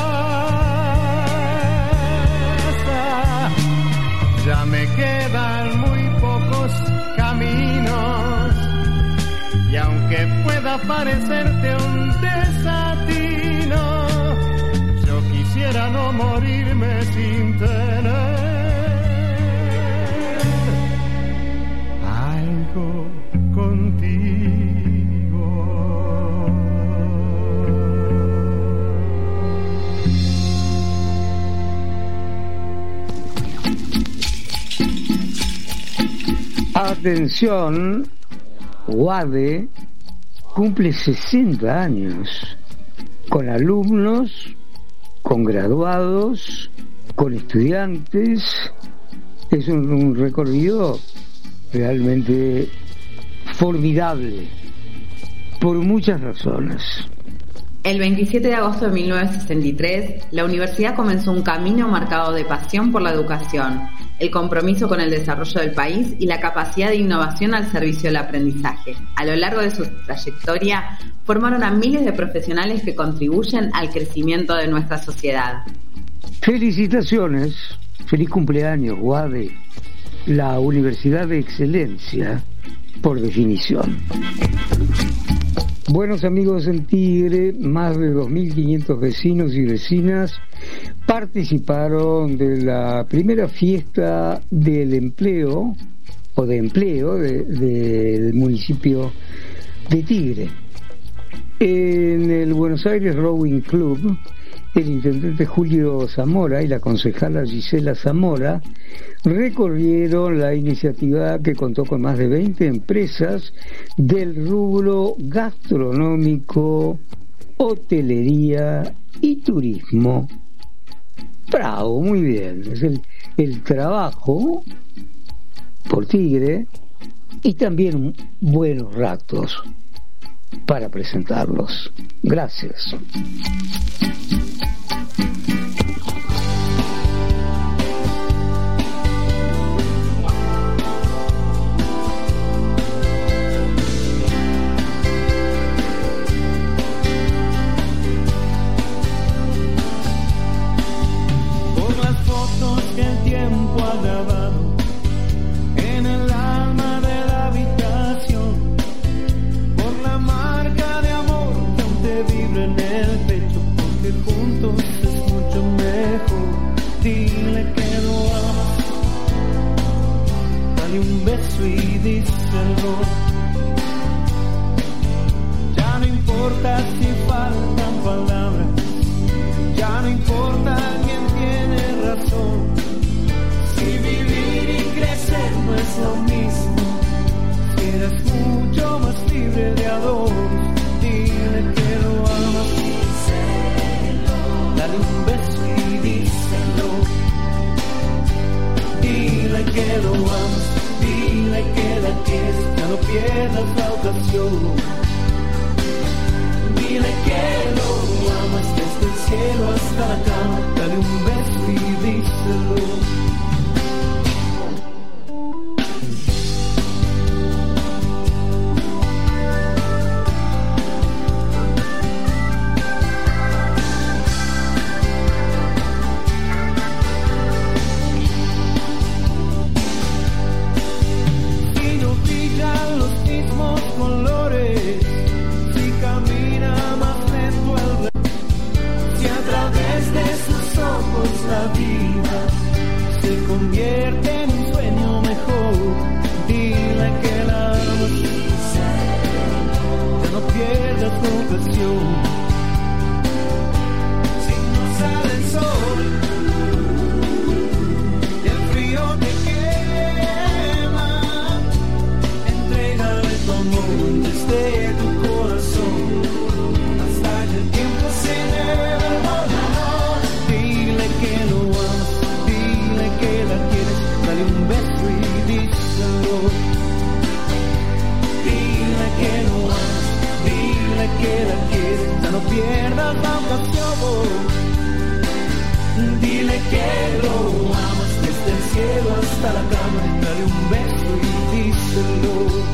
casa. Ya me quedan muy pocos caminos y aunque pueda parecerte un desatino, yo quisiera no morirme sin tener algo contigo. Atención, UADE cumple 60 años, con alumnos, con graduados, con estudiantes. Es un recorrido realmente formidable, por muchas razones. El 27 de agosto de 1963, la universidad comenzó un camino marcado de pasión por la educación, el compromiso con el desarrollo del país y la capacidad de innovación al servicio del aprendizaje. A lo largo de su trayectoria, formaron a miles de profesionales que contribuyen al crecimiento de nuestra sociedad. Felicitaciones, feliz cumpleaños, UADE, la Universidad de Excelencia, por definición. Buenos amigos del Tigre, más de 2.500 vecinos y vecinas participaron de la primera fiesta del empleo o de empleo del municipio de Tigre. En el Buenos Aires Rowing Club, el intendente Julio Zamora y la concejala Gisela Zamora recorrieron la iniciativa, que contó con más de 20 empresas del rubro gastronómico, hotelería y turismo. Bravo, muy bien. Es el trabajo por Tigre y también buenos ratos para presentarlos. Gracias. Que el tiempo ha grabado en el alma de la habitación, por la marca de amor que aún te vibra en el pecho, porque juntos es mucho mejor. Dile que lo amas, dale un beso y díselo. Ya no importa si faltan palabras, ya no importa quién tiene razón. Si vivir y crecer no es lo mismo, si eres mucho más libre de adornos, dile que lo amas, dale un beso y díselo. Dile que lo amas, dile que la quieres, ya no pierdas la ocasión. Dile que lo amas desde el cielo hasta la cama, dale un beso y díselo. La vida se convierte en un sueño mejor. Dile que la amas, ya no pierdas tu ocasión. Si no sale el sol y el frío te quema, entrégale tu amor desde tu corazón hasta que el tiempo se eleve. Dale un beso y díselo. Dile que lo amas, dile que la quieres. ocasión. Dile que lo amas desde el cielo hasta la cama, dale un beso y díselo.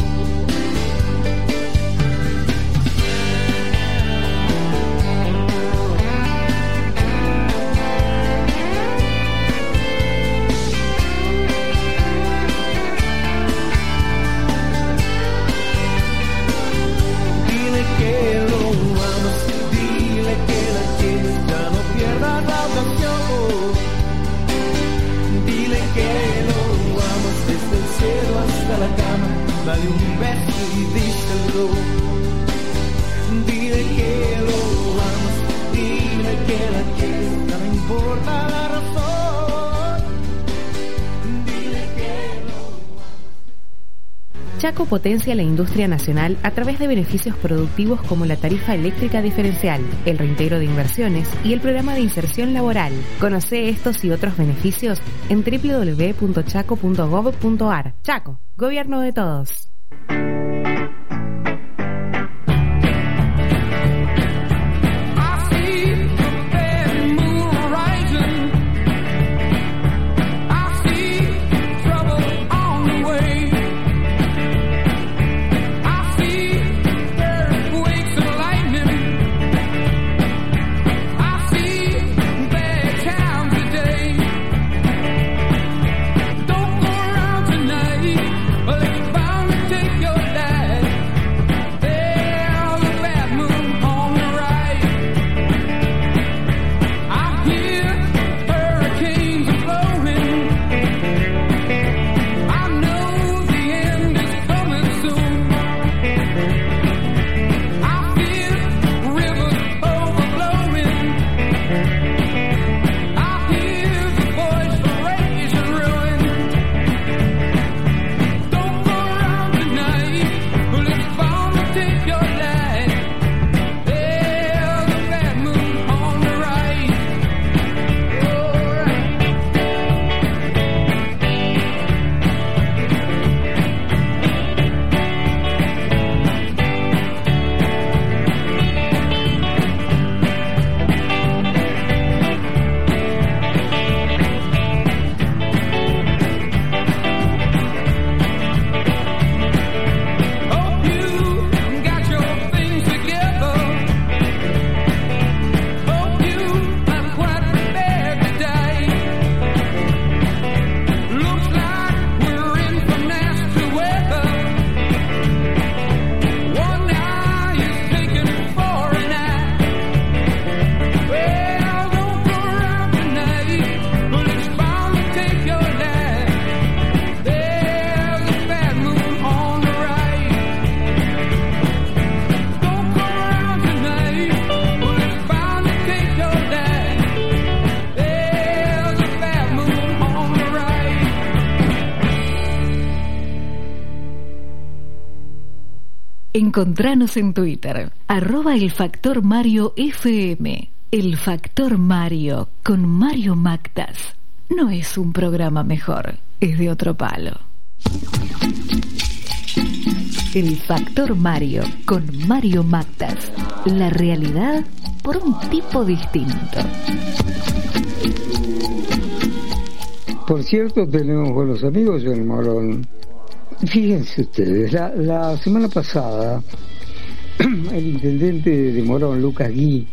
La cama, dale un beso y díselo. Dile que lo amas, dile que la quieres, no me importa la razón. Dile que lo amas. Chaco potencia la industria nacional a través de beneficios productivos como la tarifa eléctrica diferencial, el reintegro de inversiones y el programa de inserción laboral. Conoce estos y otros beneficios en www.chaco.gov.ar. Chaco, gobierno de todos. Encontranos en Twitter, @elfactorMarioFM. El Factor Mario con Mario Mactas. No es un programa mejor, es de otro palo. El Factor Mario con Mario Mactas. La realidad por un tipo distinto. Por cierto, tenemos buenos amigos en Morón. Fíjense ustedes, la semana pasada el intendente de Morón, Lucas Gui,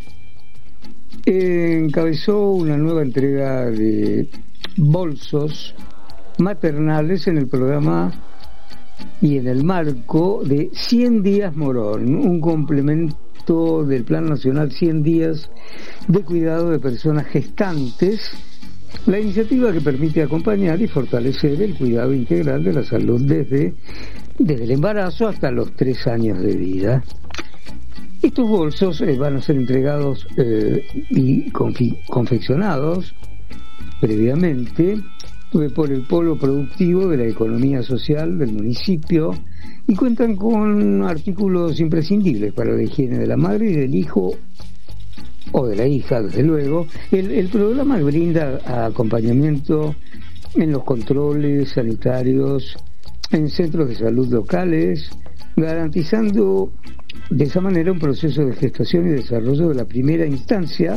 encabezó una nueva entrega de bolsos maternales en el programa y en el marco de 100 días Morón, un complemento del Plan Nacional 100 días de cuidado de personas gestantes. La iniciativa que permite acompañar y fortalecer el cuidado integral de la salud desde el embarazo hasta los 3 años de vida. Estos bolsos van a ser entregados y confeccionados previamente por el polo productivo de la economía social del municipio y cuentan con artículos imprescindibles para la higiene de la madre y del hijo o de la hija, desde luego. El programa brinda acompañamiento en los controles sanitarios en centros de salud locales, garantizando de esa manera un proceso de gestación y desarrollo de la primera instancia.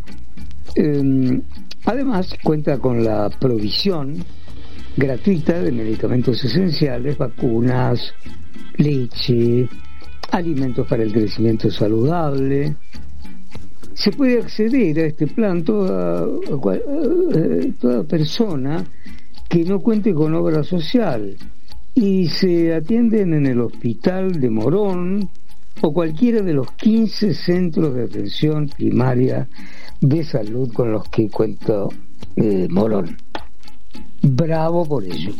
Además cuenta con la provisión gratuita de medicamentos esenciales, vacunas, leche, alimentos para el crecimiento saludable. Se puede acceder a este plan toda persona que no cuente con obra social, y se atienden en el Hospital de Morón o cualquiera de los 15 centros de atención primaria de salud con los que cuenta Morón. Bravo por ello.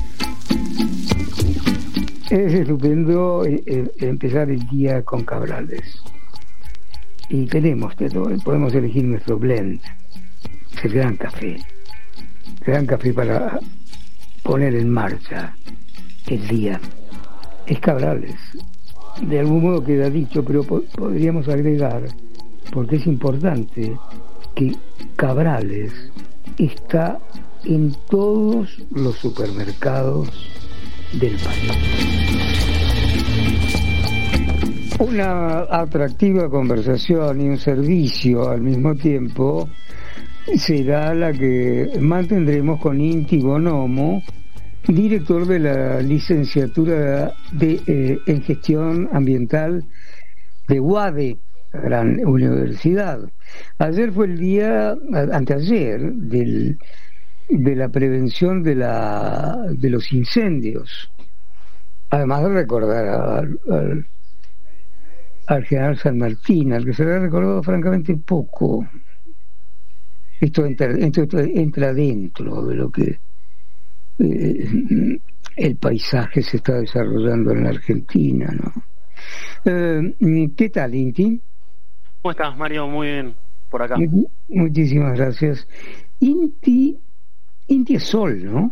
Es estupendo empezar el día con Cabrales. Y tenemos de todo, podemos elegir nuestro blend, el gran café para poner en marcha el día. Es Cabrales, de algún modo queda dicho, pero podríamos agregar, porque es importante, que Cabrales está en todos los supermercados del país. Una atractiva conversación y un servicio al mismo tiempo será la que mantendremos con Inti Bonomo, director de la licenciatura en gestión ambiental de UADE, la gran universidad. Ayer fue el día, anteayer, de la prevención de los incendios. Además de recordar al general San Martín, al que se le ha recordado francamente poco. Esto entra dentro de lo que el paisaje se está desarrollando en la Argentina, ¿no? ¿Qué tal, Inti? ¿Cómo estás, Mario? Muy bien, por acá. Muchísimas gracias. Inti es sol, ¿no?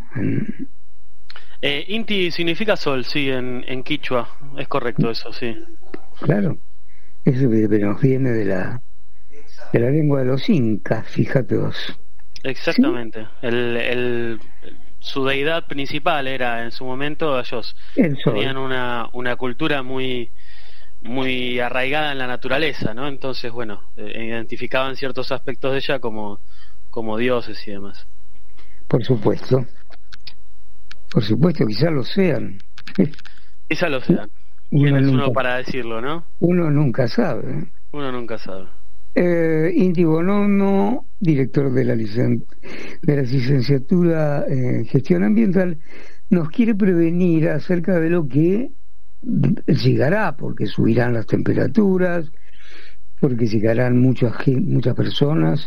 Inti significa sol, sí, en quichua. Es correcto eso, sí. Claro. Eso nos viene de la lengua de los incas, fíjate vos. Exactamente. ¿Sí? Su deidad principal era, en su momento, ellos tenían una cultura muy arraigada en la naturaleza, ¿no? Entonces, bueno, identificaban ciertos aspectos de ella como dioses y demás. Por supuesto, quizás lo sean. Quizás lo sean. ¿Quién es uno para decirlo, no? Uno nunca sabe. Inti Bonomo, director de la licenciatura en gestión ambiental, nos quiere prevenir acerca de lo que llegará, porque subirán las temperaturas, porque llegarán muchas personas,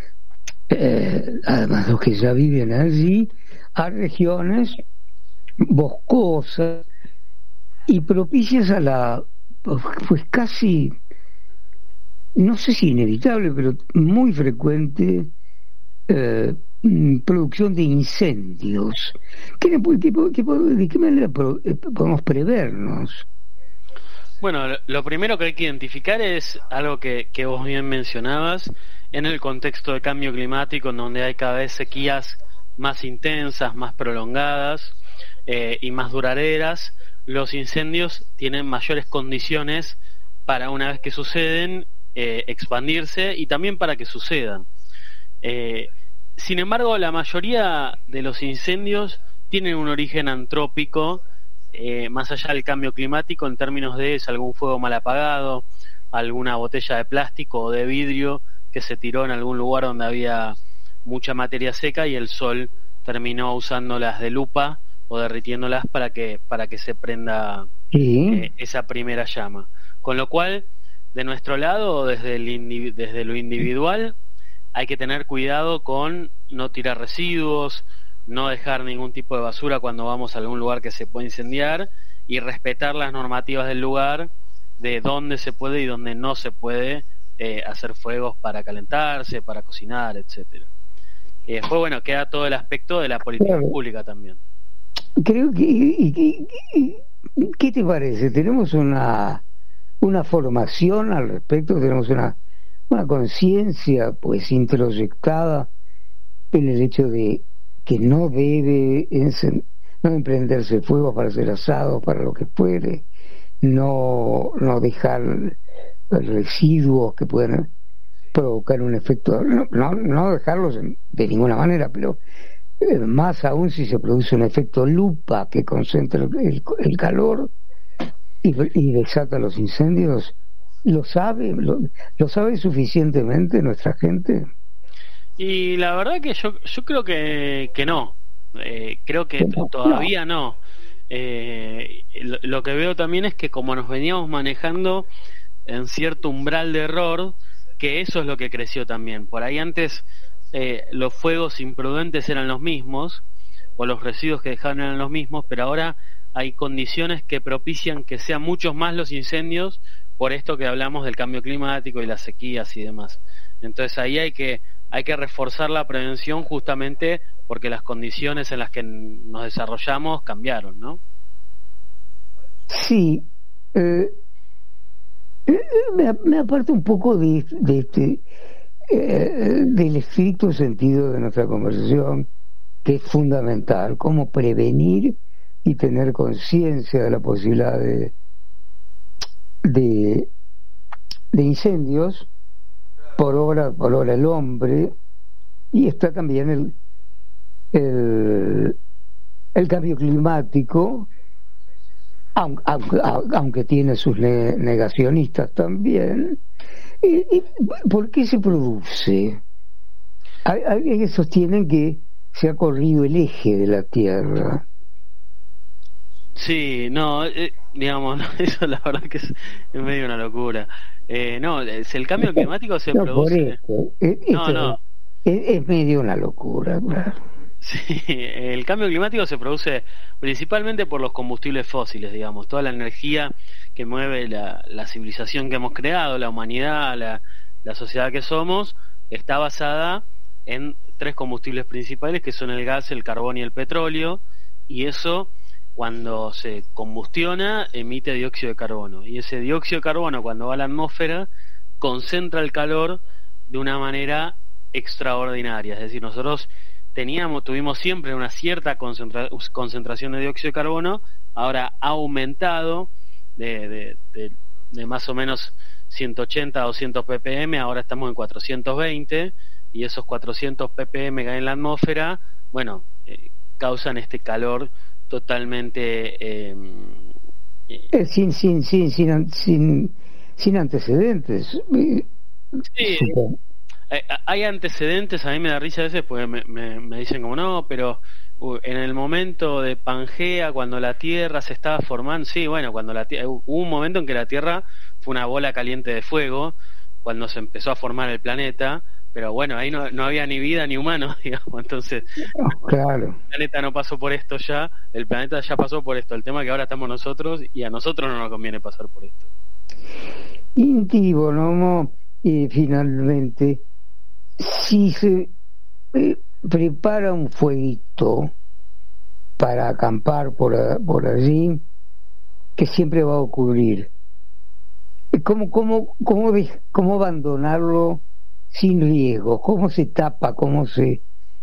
además los que ya viven allí, a regiones boscosas y propicias a la, pues casi, no sé si inevitable, pero muy frecuente producción de incendios. ¿De qué manera podemos prevernos? Bueno, lo primero que hay que identificar es algo que vos bien mencionabas, en el contexto de cambio climático, en donde hay cada vez sequías más intensas, más prolongadas y más duraderas. Los incendios tienen mayores condiciones para, una vez que suceden, expandirse y también para que sucedan. Sin embargo, la mayoría de los incendios tienen un origen antrópico, más allá del cambio climático, en términos de algún fuego mal apagado, alguna botella de plástico o de vidrio que se tiró en algún lugar donde había mucha materia seca y el sol terminó usándolas de lupa o derritiéndolas para que se prenda esa primera llama. Con lo cual, de nuestro lado, desde lo individual, hay que tener cuidado con no tirar residuos, no dejar ningún tipo de basura cuando vamos a algún lugar que se puede incendiar y respetar las normativas del lugar de dónde se puede y dónde no se puede hacer fuegos para calentarse, para cocinar, etcétera. Y después, bueno, queda todo el aspecto de la política pública también. Creo que ¿qué te parece? Tenemos una formación al respecto, tenemos una conciencia pues introyectada en el hecho de que no debe emprenderse fuego para hacer asado, para lo que fuere, no dejar residuos que puedan provocar un efecto, no dejarlos de ninguna manera, pero más aún si se produce un efecto lupa que concentra el calor y desata los incendios. ¿Lo sabe suficientemente nuestra gente? Y la verdad que yo creo que no. Creo que todavía no. Lo que veo también es que como nos veníamos manejando en cierto umbral de error, que eso es lo que creció también. Por ahí antes los fuegos imprudentes eran los mismos, o los residuos que dejaban eran los mismos, pero ahora hay condiciones que propician que sean muchos más los incendios, por esto que hablamos del cambio climático y las sequías y demás. Entonces ahí hay que reforzar la prevención, justamente porque las condiciones en las que nos desarrollamos cambiaron, ¿no? Sí. Me aparta un poco del estricto sentido de nuestra conversación, que es fundamental, cómo prevenir y tener conciencia de la posibilidad de incendios por obra del hombre, y está también el cambio climático, aunque tiene sus negacionistas también. ¿Y por qué se produce? Hay que sostienen que se ha corrido el eje de la Tierra. Sí, no, digamos, eso la verdad que es medio una locura. No, el cambio climático se produce. Por esto, es medio una locura, claro. Sí, el cambio climático se produce principalmente por los combustibles fósiles, digamos, toda la energía que mueve la civilización que hemos creado, la humanidad, la sociedad que somos, está basada en 3 combustibles principales, que son el gas, el carbón y el petróleo, y eso, cuando se combustiona, emite dióxido de carbono, y ese dióxido de carbono, cuando va a la atmósfera, concentra el calor de una manera extraordinaria. Es decir, nosotros tuvimos siempre una cierta concentración de dióxido de carbono, ahora ha aumentado de más o menos 180 a 200 ppm, ahora estamos en 420, y esos 400 ppm que hay en la atmósfera, bueno, causan este calor totalmente sin antecedentes. Sí, hay antecedentes. A mí me da risa a veces porque me dicen como no, pero en el momento de Pangea, cuando la Tierra se estaba formando, sí, bueno, cuando hubo un momento en que la Tierra fue una bola caliente de fuego, cuando se empezó a formar el planeta, pero bueno, ahí no había ni vida ni humanos, digamos. Entonces, claro, el planeta no pasó por esto ya, el planeta ya pasó por esto. El tema es que ahora estamos nosotros, y a nosotros no nos conviene pasar por esto. Intívono, finalmente, si se prepara un fueguito para acampar por allí, que siempre va a ocurrir, ¿cómo abandonarlo sin riesgo? ¿Cómo se tapa? ¿Cómo se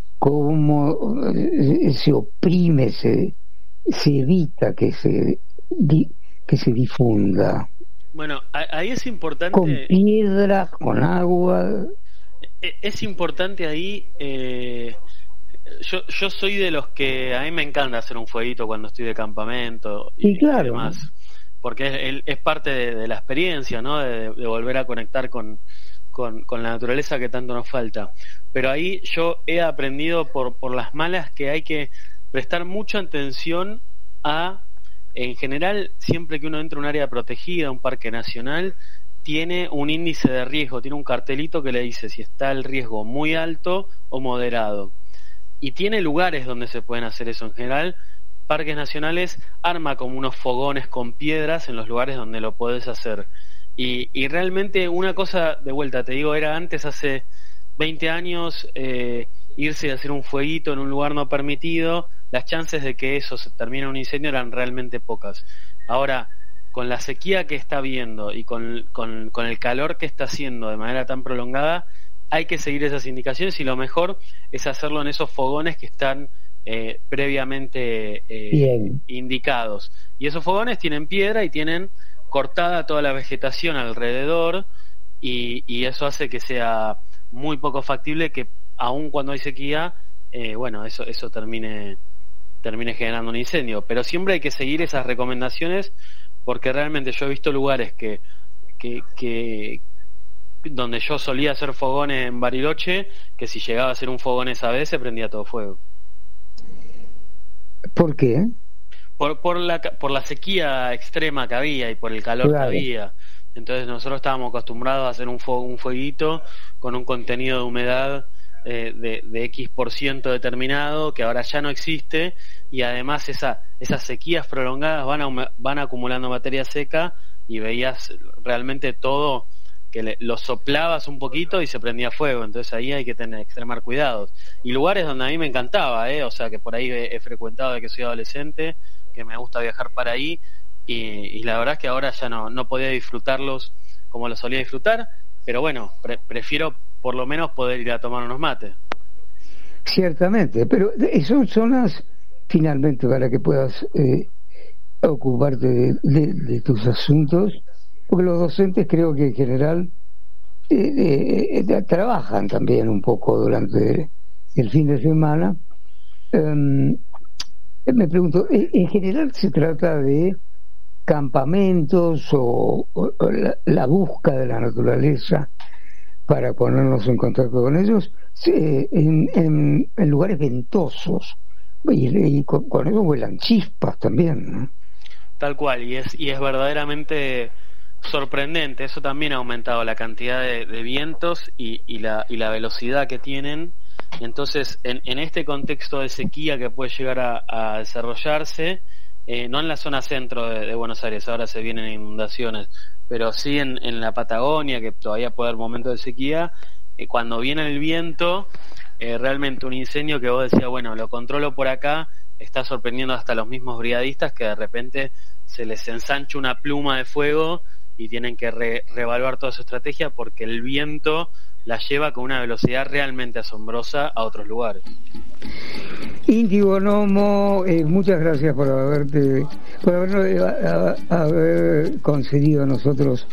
oprime? Se evita que se difunda? Bueno, ahí es importante. Con piedras, con agua. Es importante ahí. Yo soy de los que a mí me encanta hacer un fueguito cuando estoy de campamento y claro, demás, porque es parte de la experiencia, ¿no? De volver a conectar con la naturaleza que tanto nos falta. Pero ahí yo he aprendido por las malas que hay que prestar mucha atención en general, siempre que uno entra a un área protegida, un parque nacional, tiene un índice de riesgo, tiene un cartelito que le dice si está el riesgo muy alto o moderado. Y tiene lugares donde se pueden hacer eso. En general, parques nacionales arma como unos fogones con piedras en los lugares donde lo podés hacer. Y realmente una cosa, de vuelta te digo, era antes, hace 20 años, irse a hacer un fueguito en un lugar no permitido, las chances de que eso se termine en un incendio eran realmente pocas. Ahora, con la sequía que está habiendo y con el calor que está haciendo de manera tan prolongada, hay que seguir esas indicaciones, y lo mejor es hacerlo en esos fogones que están previamente indicados. Y esos fogones tienen piedra y tienen cortada toda la vegetación alrededor, y eso hace que sea muy poco factible que aun cuando hay sequía, eso termine generando un incendio. Pero siempre hay que seguir esas recomendaciones, porque realmente yo he visto lugares que donde yo solía hacer fogones en Bariloche, que si llegaba a hacer un fogón esa vez se prendía todo fuego. ¿Por qué? Por la sequía extrema que había y por el calor que había. Entonces nosotros estábamos acostumbrados a hacer un fueguito con un contenido de humedad de X% determinado, que ahora ya no existe, y además esas sequías prolongadas van acumulando materia seca, y veías realmente todo que lo soplabas un poquito y se prendía fuego. Entonces ahí hay que extremar cuidados. Y lugares donde a mí me encantaba, o sea, que por ahí he frecuentado desde que soy adolescente, que me gusta viajar para ahí, y la verdad es que ahora ya no podía disfrutarlos como lo solía disfrutar, pero bueno, prefiero por lo menos poder ir a tomar unos mates. Ciertamente, pero son zonas finalmente para que puedas ocuparte de tus asuntos, porque los docentes creo que en general trabajan también un poco durante el fin de semana. Me pregunto, en general se trata de campamentos o la búsqueda de la naturaleza para ponernos en contacto con ellos en lugares ventosos, y con eso vuelan chispas también, ¿no? Tal cual, y es verdaderamente sorprendente. Eso también ha aumentado la cantidad de vientos y la velocidad que tienen. Entonces, en este contexto de sequía que puede llegar a desarrollarse, no en la zona centro de Buenos Aires, ahora se vienen inundaciones, pero sí en la Patagonia, que todavía puede haber momentos de sequía, cuando viene el viento, realmente un incendio que vos decías, bueno, lo controlo por acá, está sorprendiendo hasta los mismos brigadistas, que de repente se les ensancha una pluma de fuego y tienen que reevaluar toda su estrategia, porque el viento la lleva con una velocidad realmente asombrosa a otros lugares. Inti Bonomo, muchas gracias por haber concedido a nosotros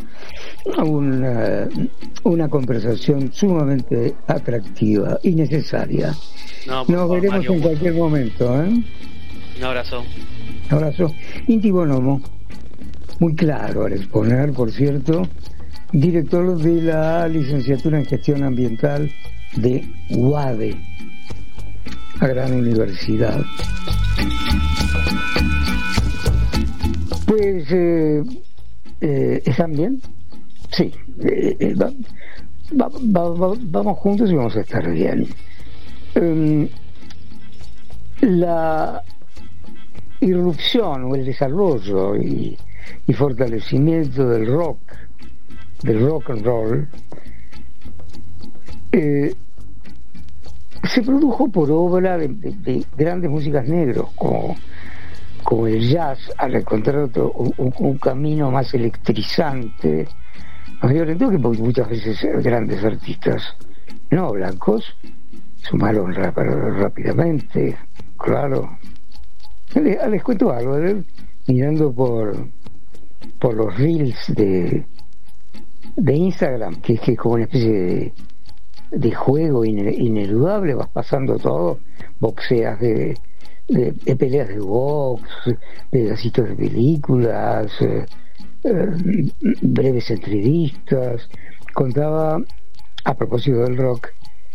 una conversación sumamente atractiva y necesaria. Nos veremos, Mario, en cualquier momento, Un abrazo. Un abrazo. Inti Bonomo, muy claro al exponer, por cierto, director de la licenciatura en Gestión Ambiental de UADE, la gran universidad. Pues, ¿están bien? Sí. Vamos juntos y vamos a estar bien. La irrupción o el desarrollo y fortalecimiento del rock and roll se produjo por obra de grandes músicos negros como el jazz, al encontrar un camino más electrizante, más violento, que muchas veces grandes artistas no blancos sumaron rápidamente. Claro, les cuento algo, mirando por los reels de Instagram, que es como una especie de juego ineludable, vas pasando todo, boxeas de peleas de box, pedacitos de películas, breves entrevistas. Contaba, a propósito del rock,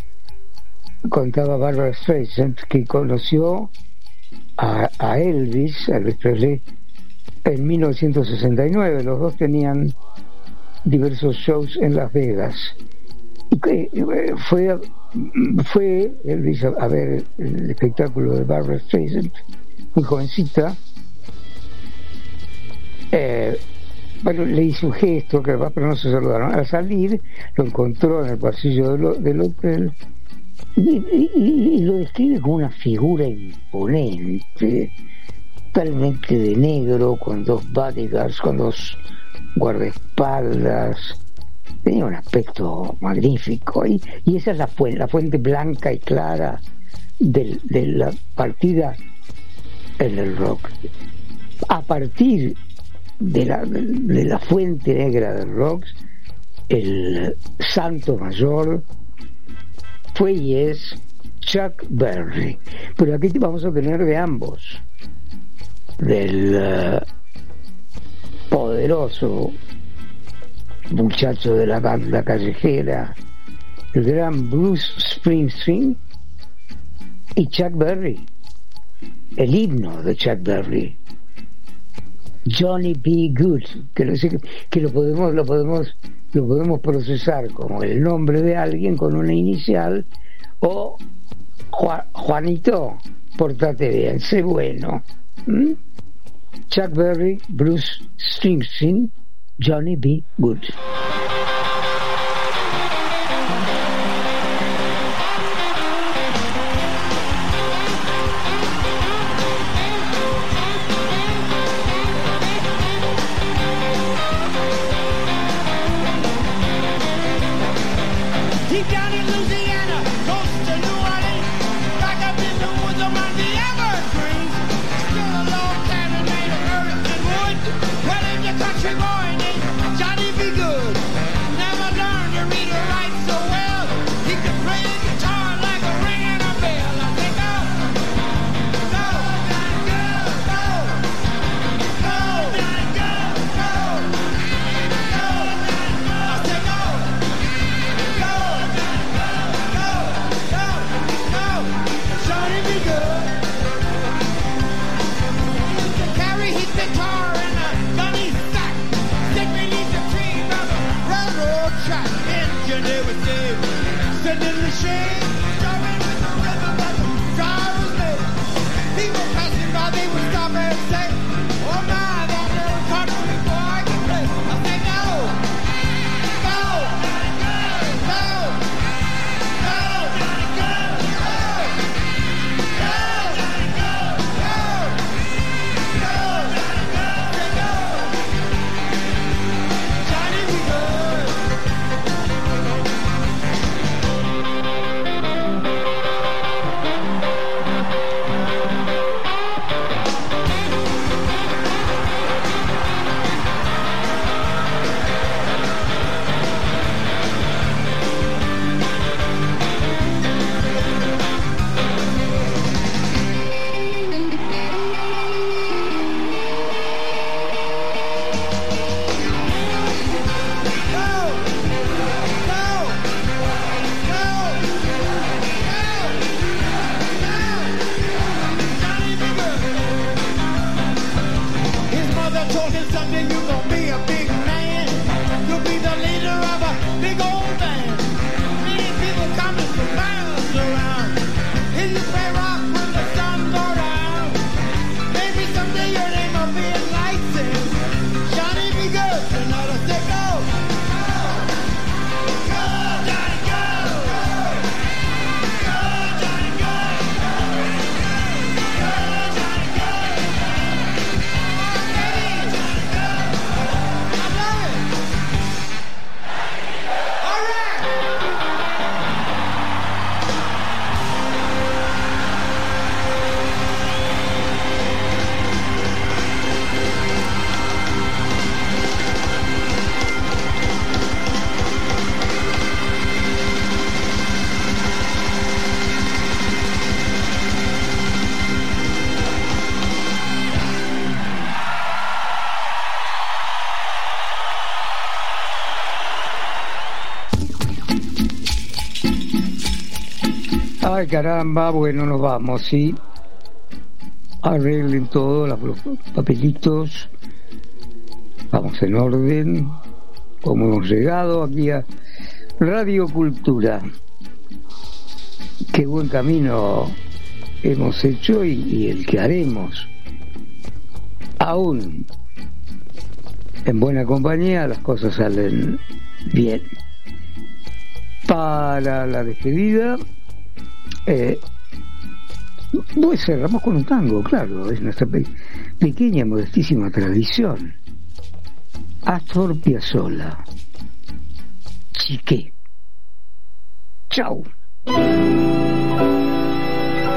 Barbra Streisand que conoció a Elvis Presley en 1969. Los dos tenían diversos shows en Las Vegas, y fue Elvis a ver el espectáculo de Barbra Streisand, muy jovencita. Le hizo un gesto, pero no se saludaron. Al salir lo encontró en el pasillo del hotel y lo describe como una figura imponente, totalmente de negro, con dos bodyguards, con dos guardaespaldas. Tenía un aspecto magnífico, y esa es la fuente blanca y clara de la partida en el rock. A partir de la fuente negra del rock, el santo mayor fue y es Chuck Berry. Pero aquí vamos a tener de ambos, del poderoso muchacho de la banda callejera, el gran Bruce Springsteen, y Chuck Berry, el himno de Chuck Berry, Johnny B. Good, que lo podemos procesar como el nombre de alguien con una inicial, o Juanito, pórtate bien, sé bueno. Chuck Berry, Bruce Springsteen, Johnny B. Good. Deep down in Louisiana, close to New Orleans, back up in the woods among the evergreens, still a log cabin made of earth and wood. Well, if your country boy named Johnny B. Good never learned to read or write so well, he could play the guitar like a ring and a bell. I say go, go, go, go, go, go, go, go. I say go, go. Johnny B. Good. Carry his guitar in a gunny sack, sit beneath the tree by the railroad track. Engine they would say, sitting in the shade, drumming with the rhythm that the driver was made. People passing by, they would stop and say, oh my, that little country boy can play. I say go, go, go, go, go, go. Ay, caramba, bueno, nos vamos, ¿sí? Arreglen todo, los papelitos. Vamos en orden. Como hemos llegado aquí a Radio Cultura. Qué buen camino hemos hecho y el que haremos. Aún en buena compañía las cosas salen bien. Para la despedida, pues cerramos con un tango, claro, es nuestra pequeña, modestísima tradición. Astor Piazzolla, Chiqué. Chau.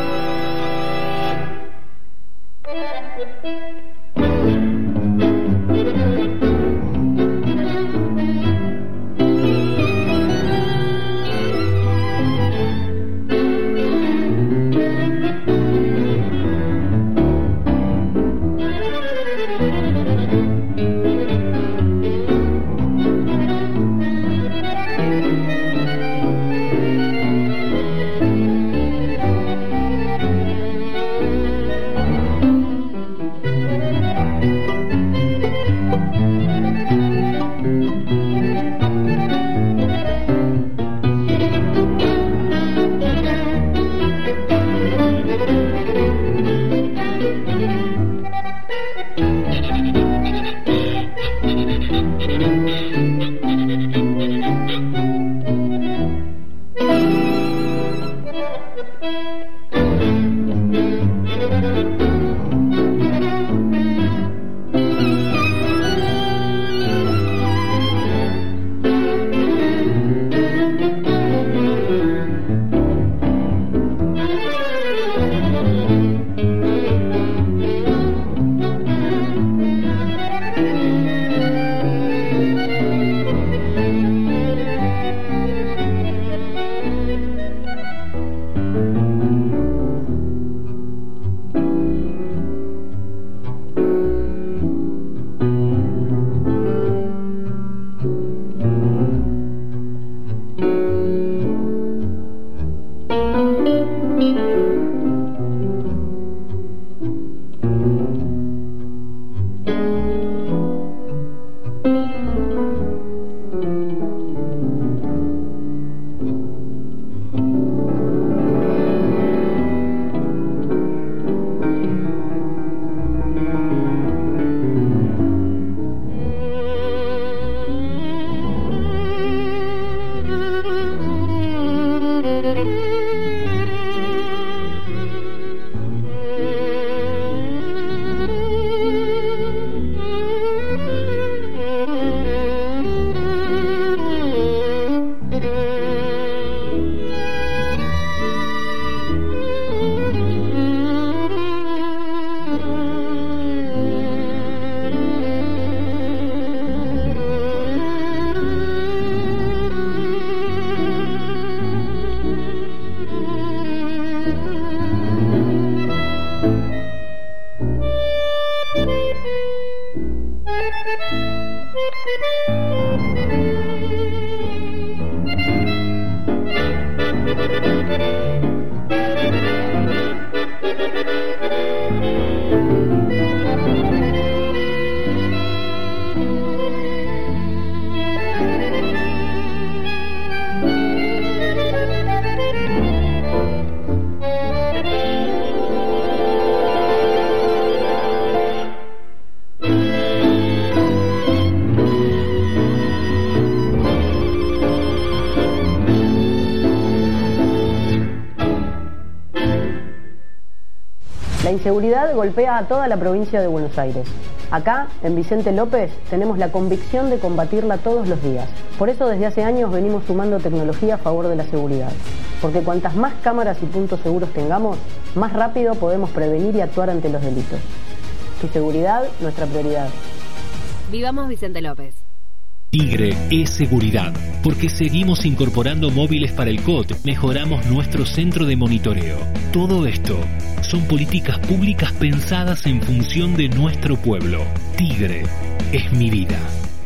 La inseguridad golpea a toda la provincia de Buenos Aires. Acá, en Vicente López, tenemos la convicción de combatirla todos los días. Por eso desde hace años venimos sumando tecnología a favor de la seguridad. Porque cuantas más cámaras y puntos seguros tengamos, más rápido podemos prevenir y actuar ante los delitos. Tu seguridad, nuestra prioridad. Vivamos Vicente López. Tigre es seguridad, porque seguimos incorporando móviles para el COT, mejoramos nuestro centro de monitoreo. Todo esto son políticas públicas pensadas en función de nuestro pueblo. Tigre es mi vida.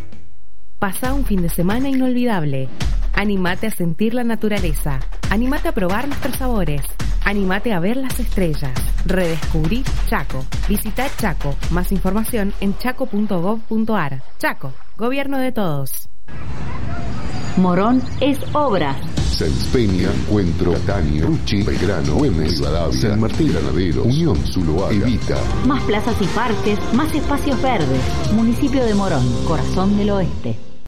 Pasa un fin de semana inolvidable. Anímate a sentir la naturaleza. Anímate a probar nuestros sabores. Anímate a ver las estrellas. Redescubrir Chaco. Visita Chaco. Más información en chaco.gov.ar. Chaco, gobierno de todos. Morón es obras. Sáenz Peña, Encuentro, Catania, Ruchi, Belgrano, Güemes, Rivadavia, San Martín, Granaderos, Unión, Zuloaga, Evita. Más plazas y parques, más espacios verdes. Municipio de Morón, corazón del oeste.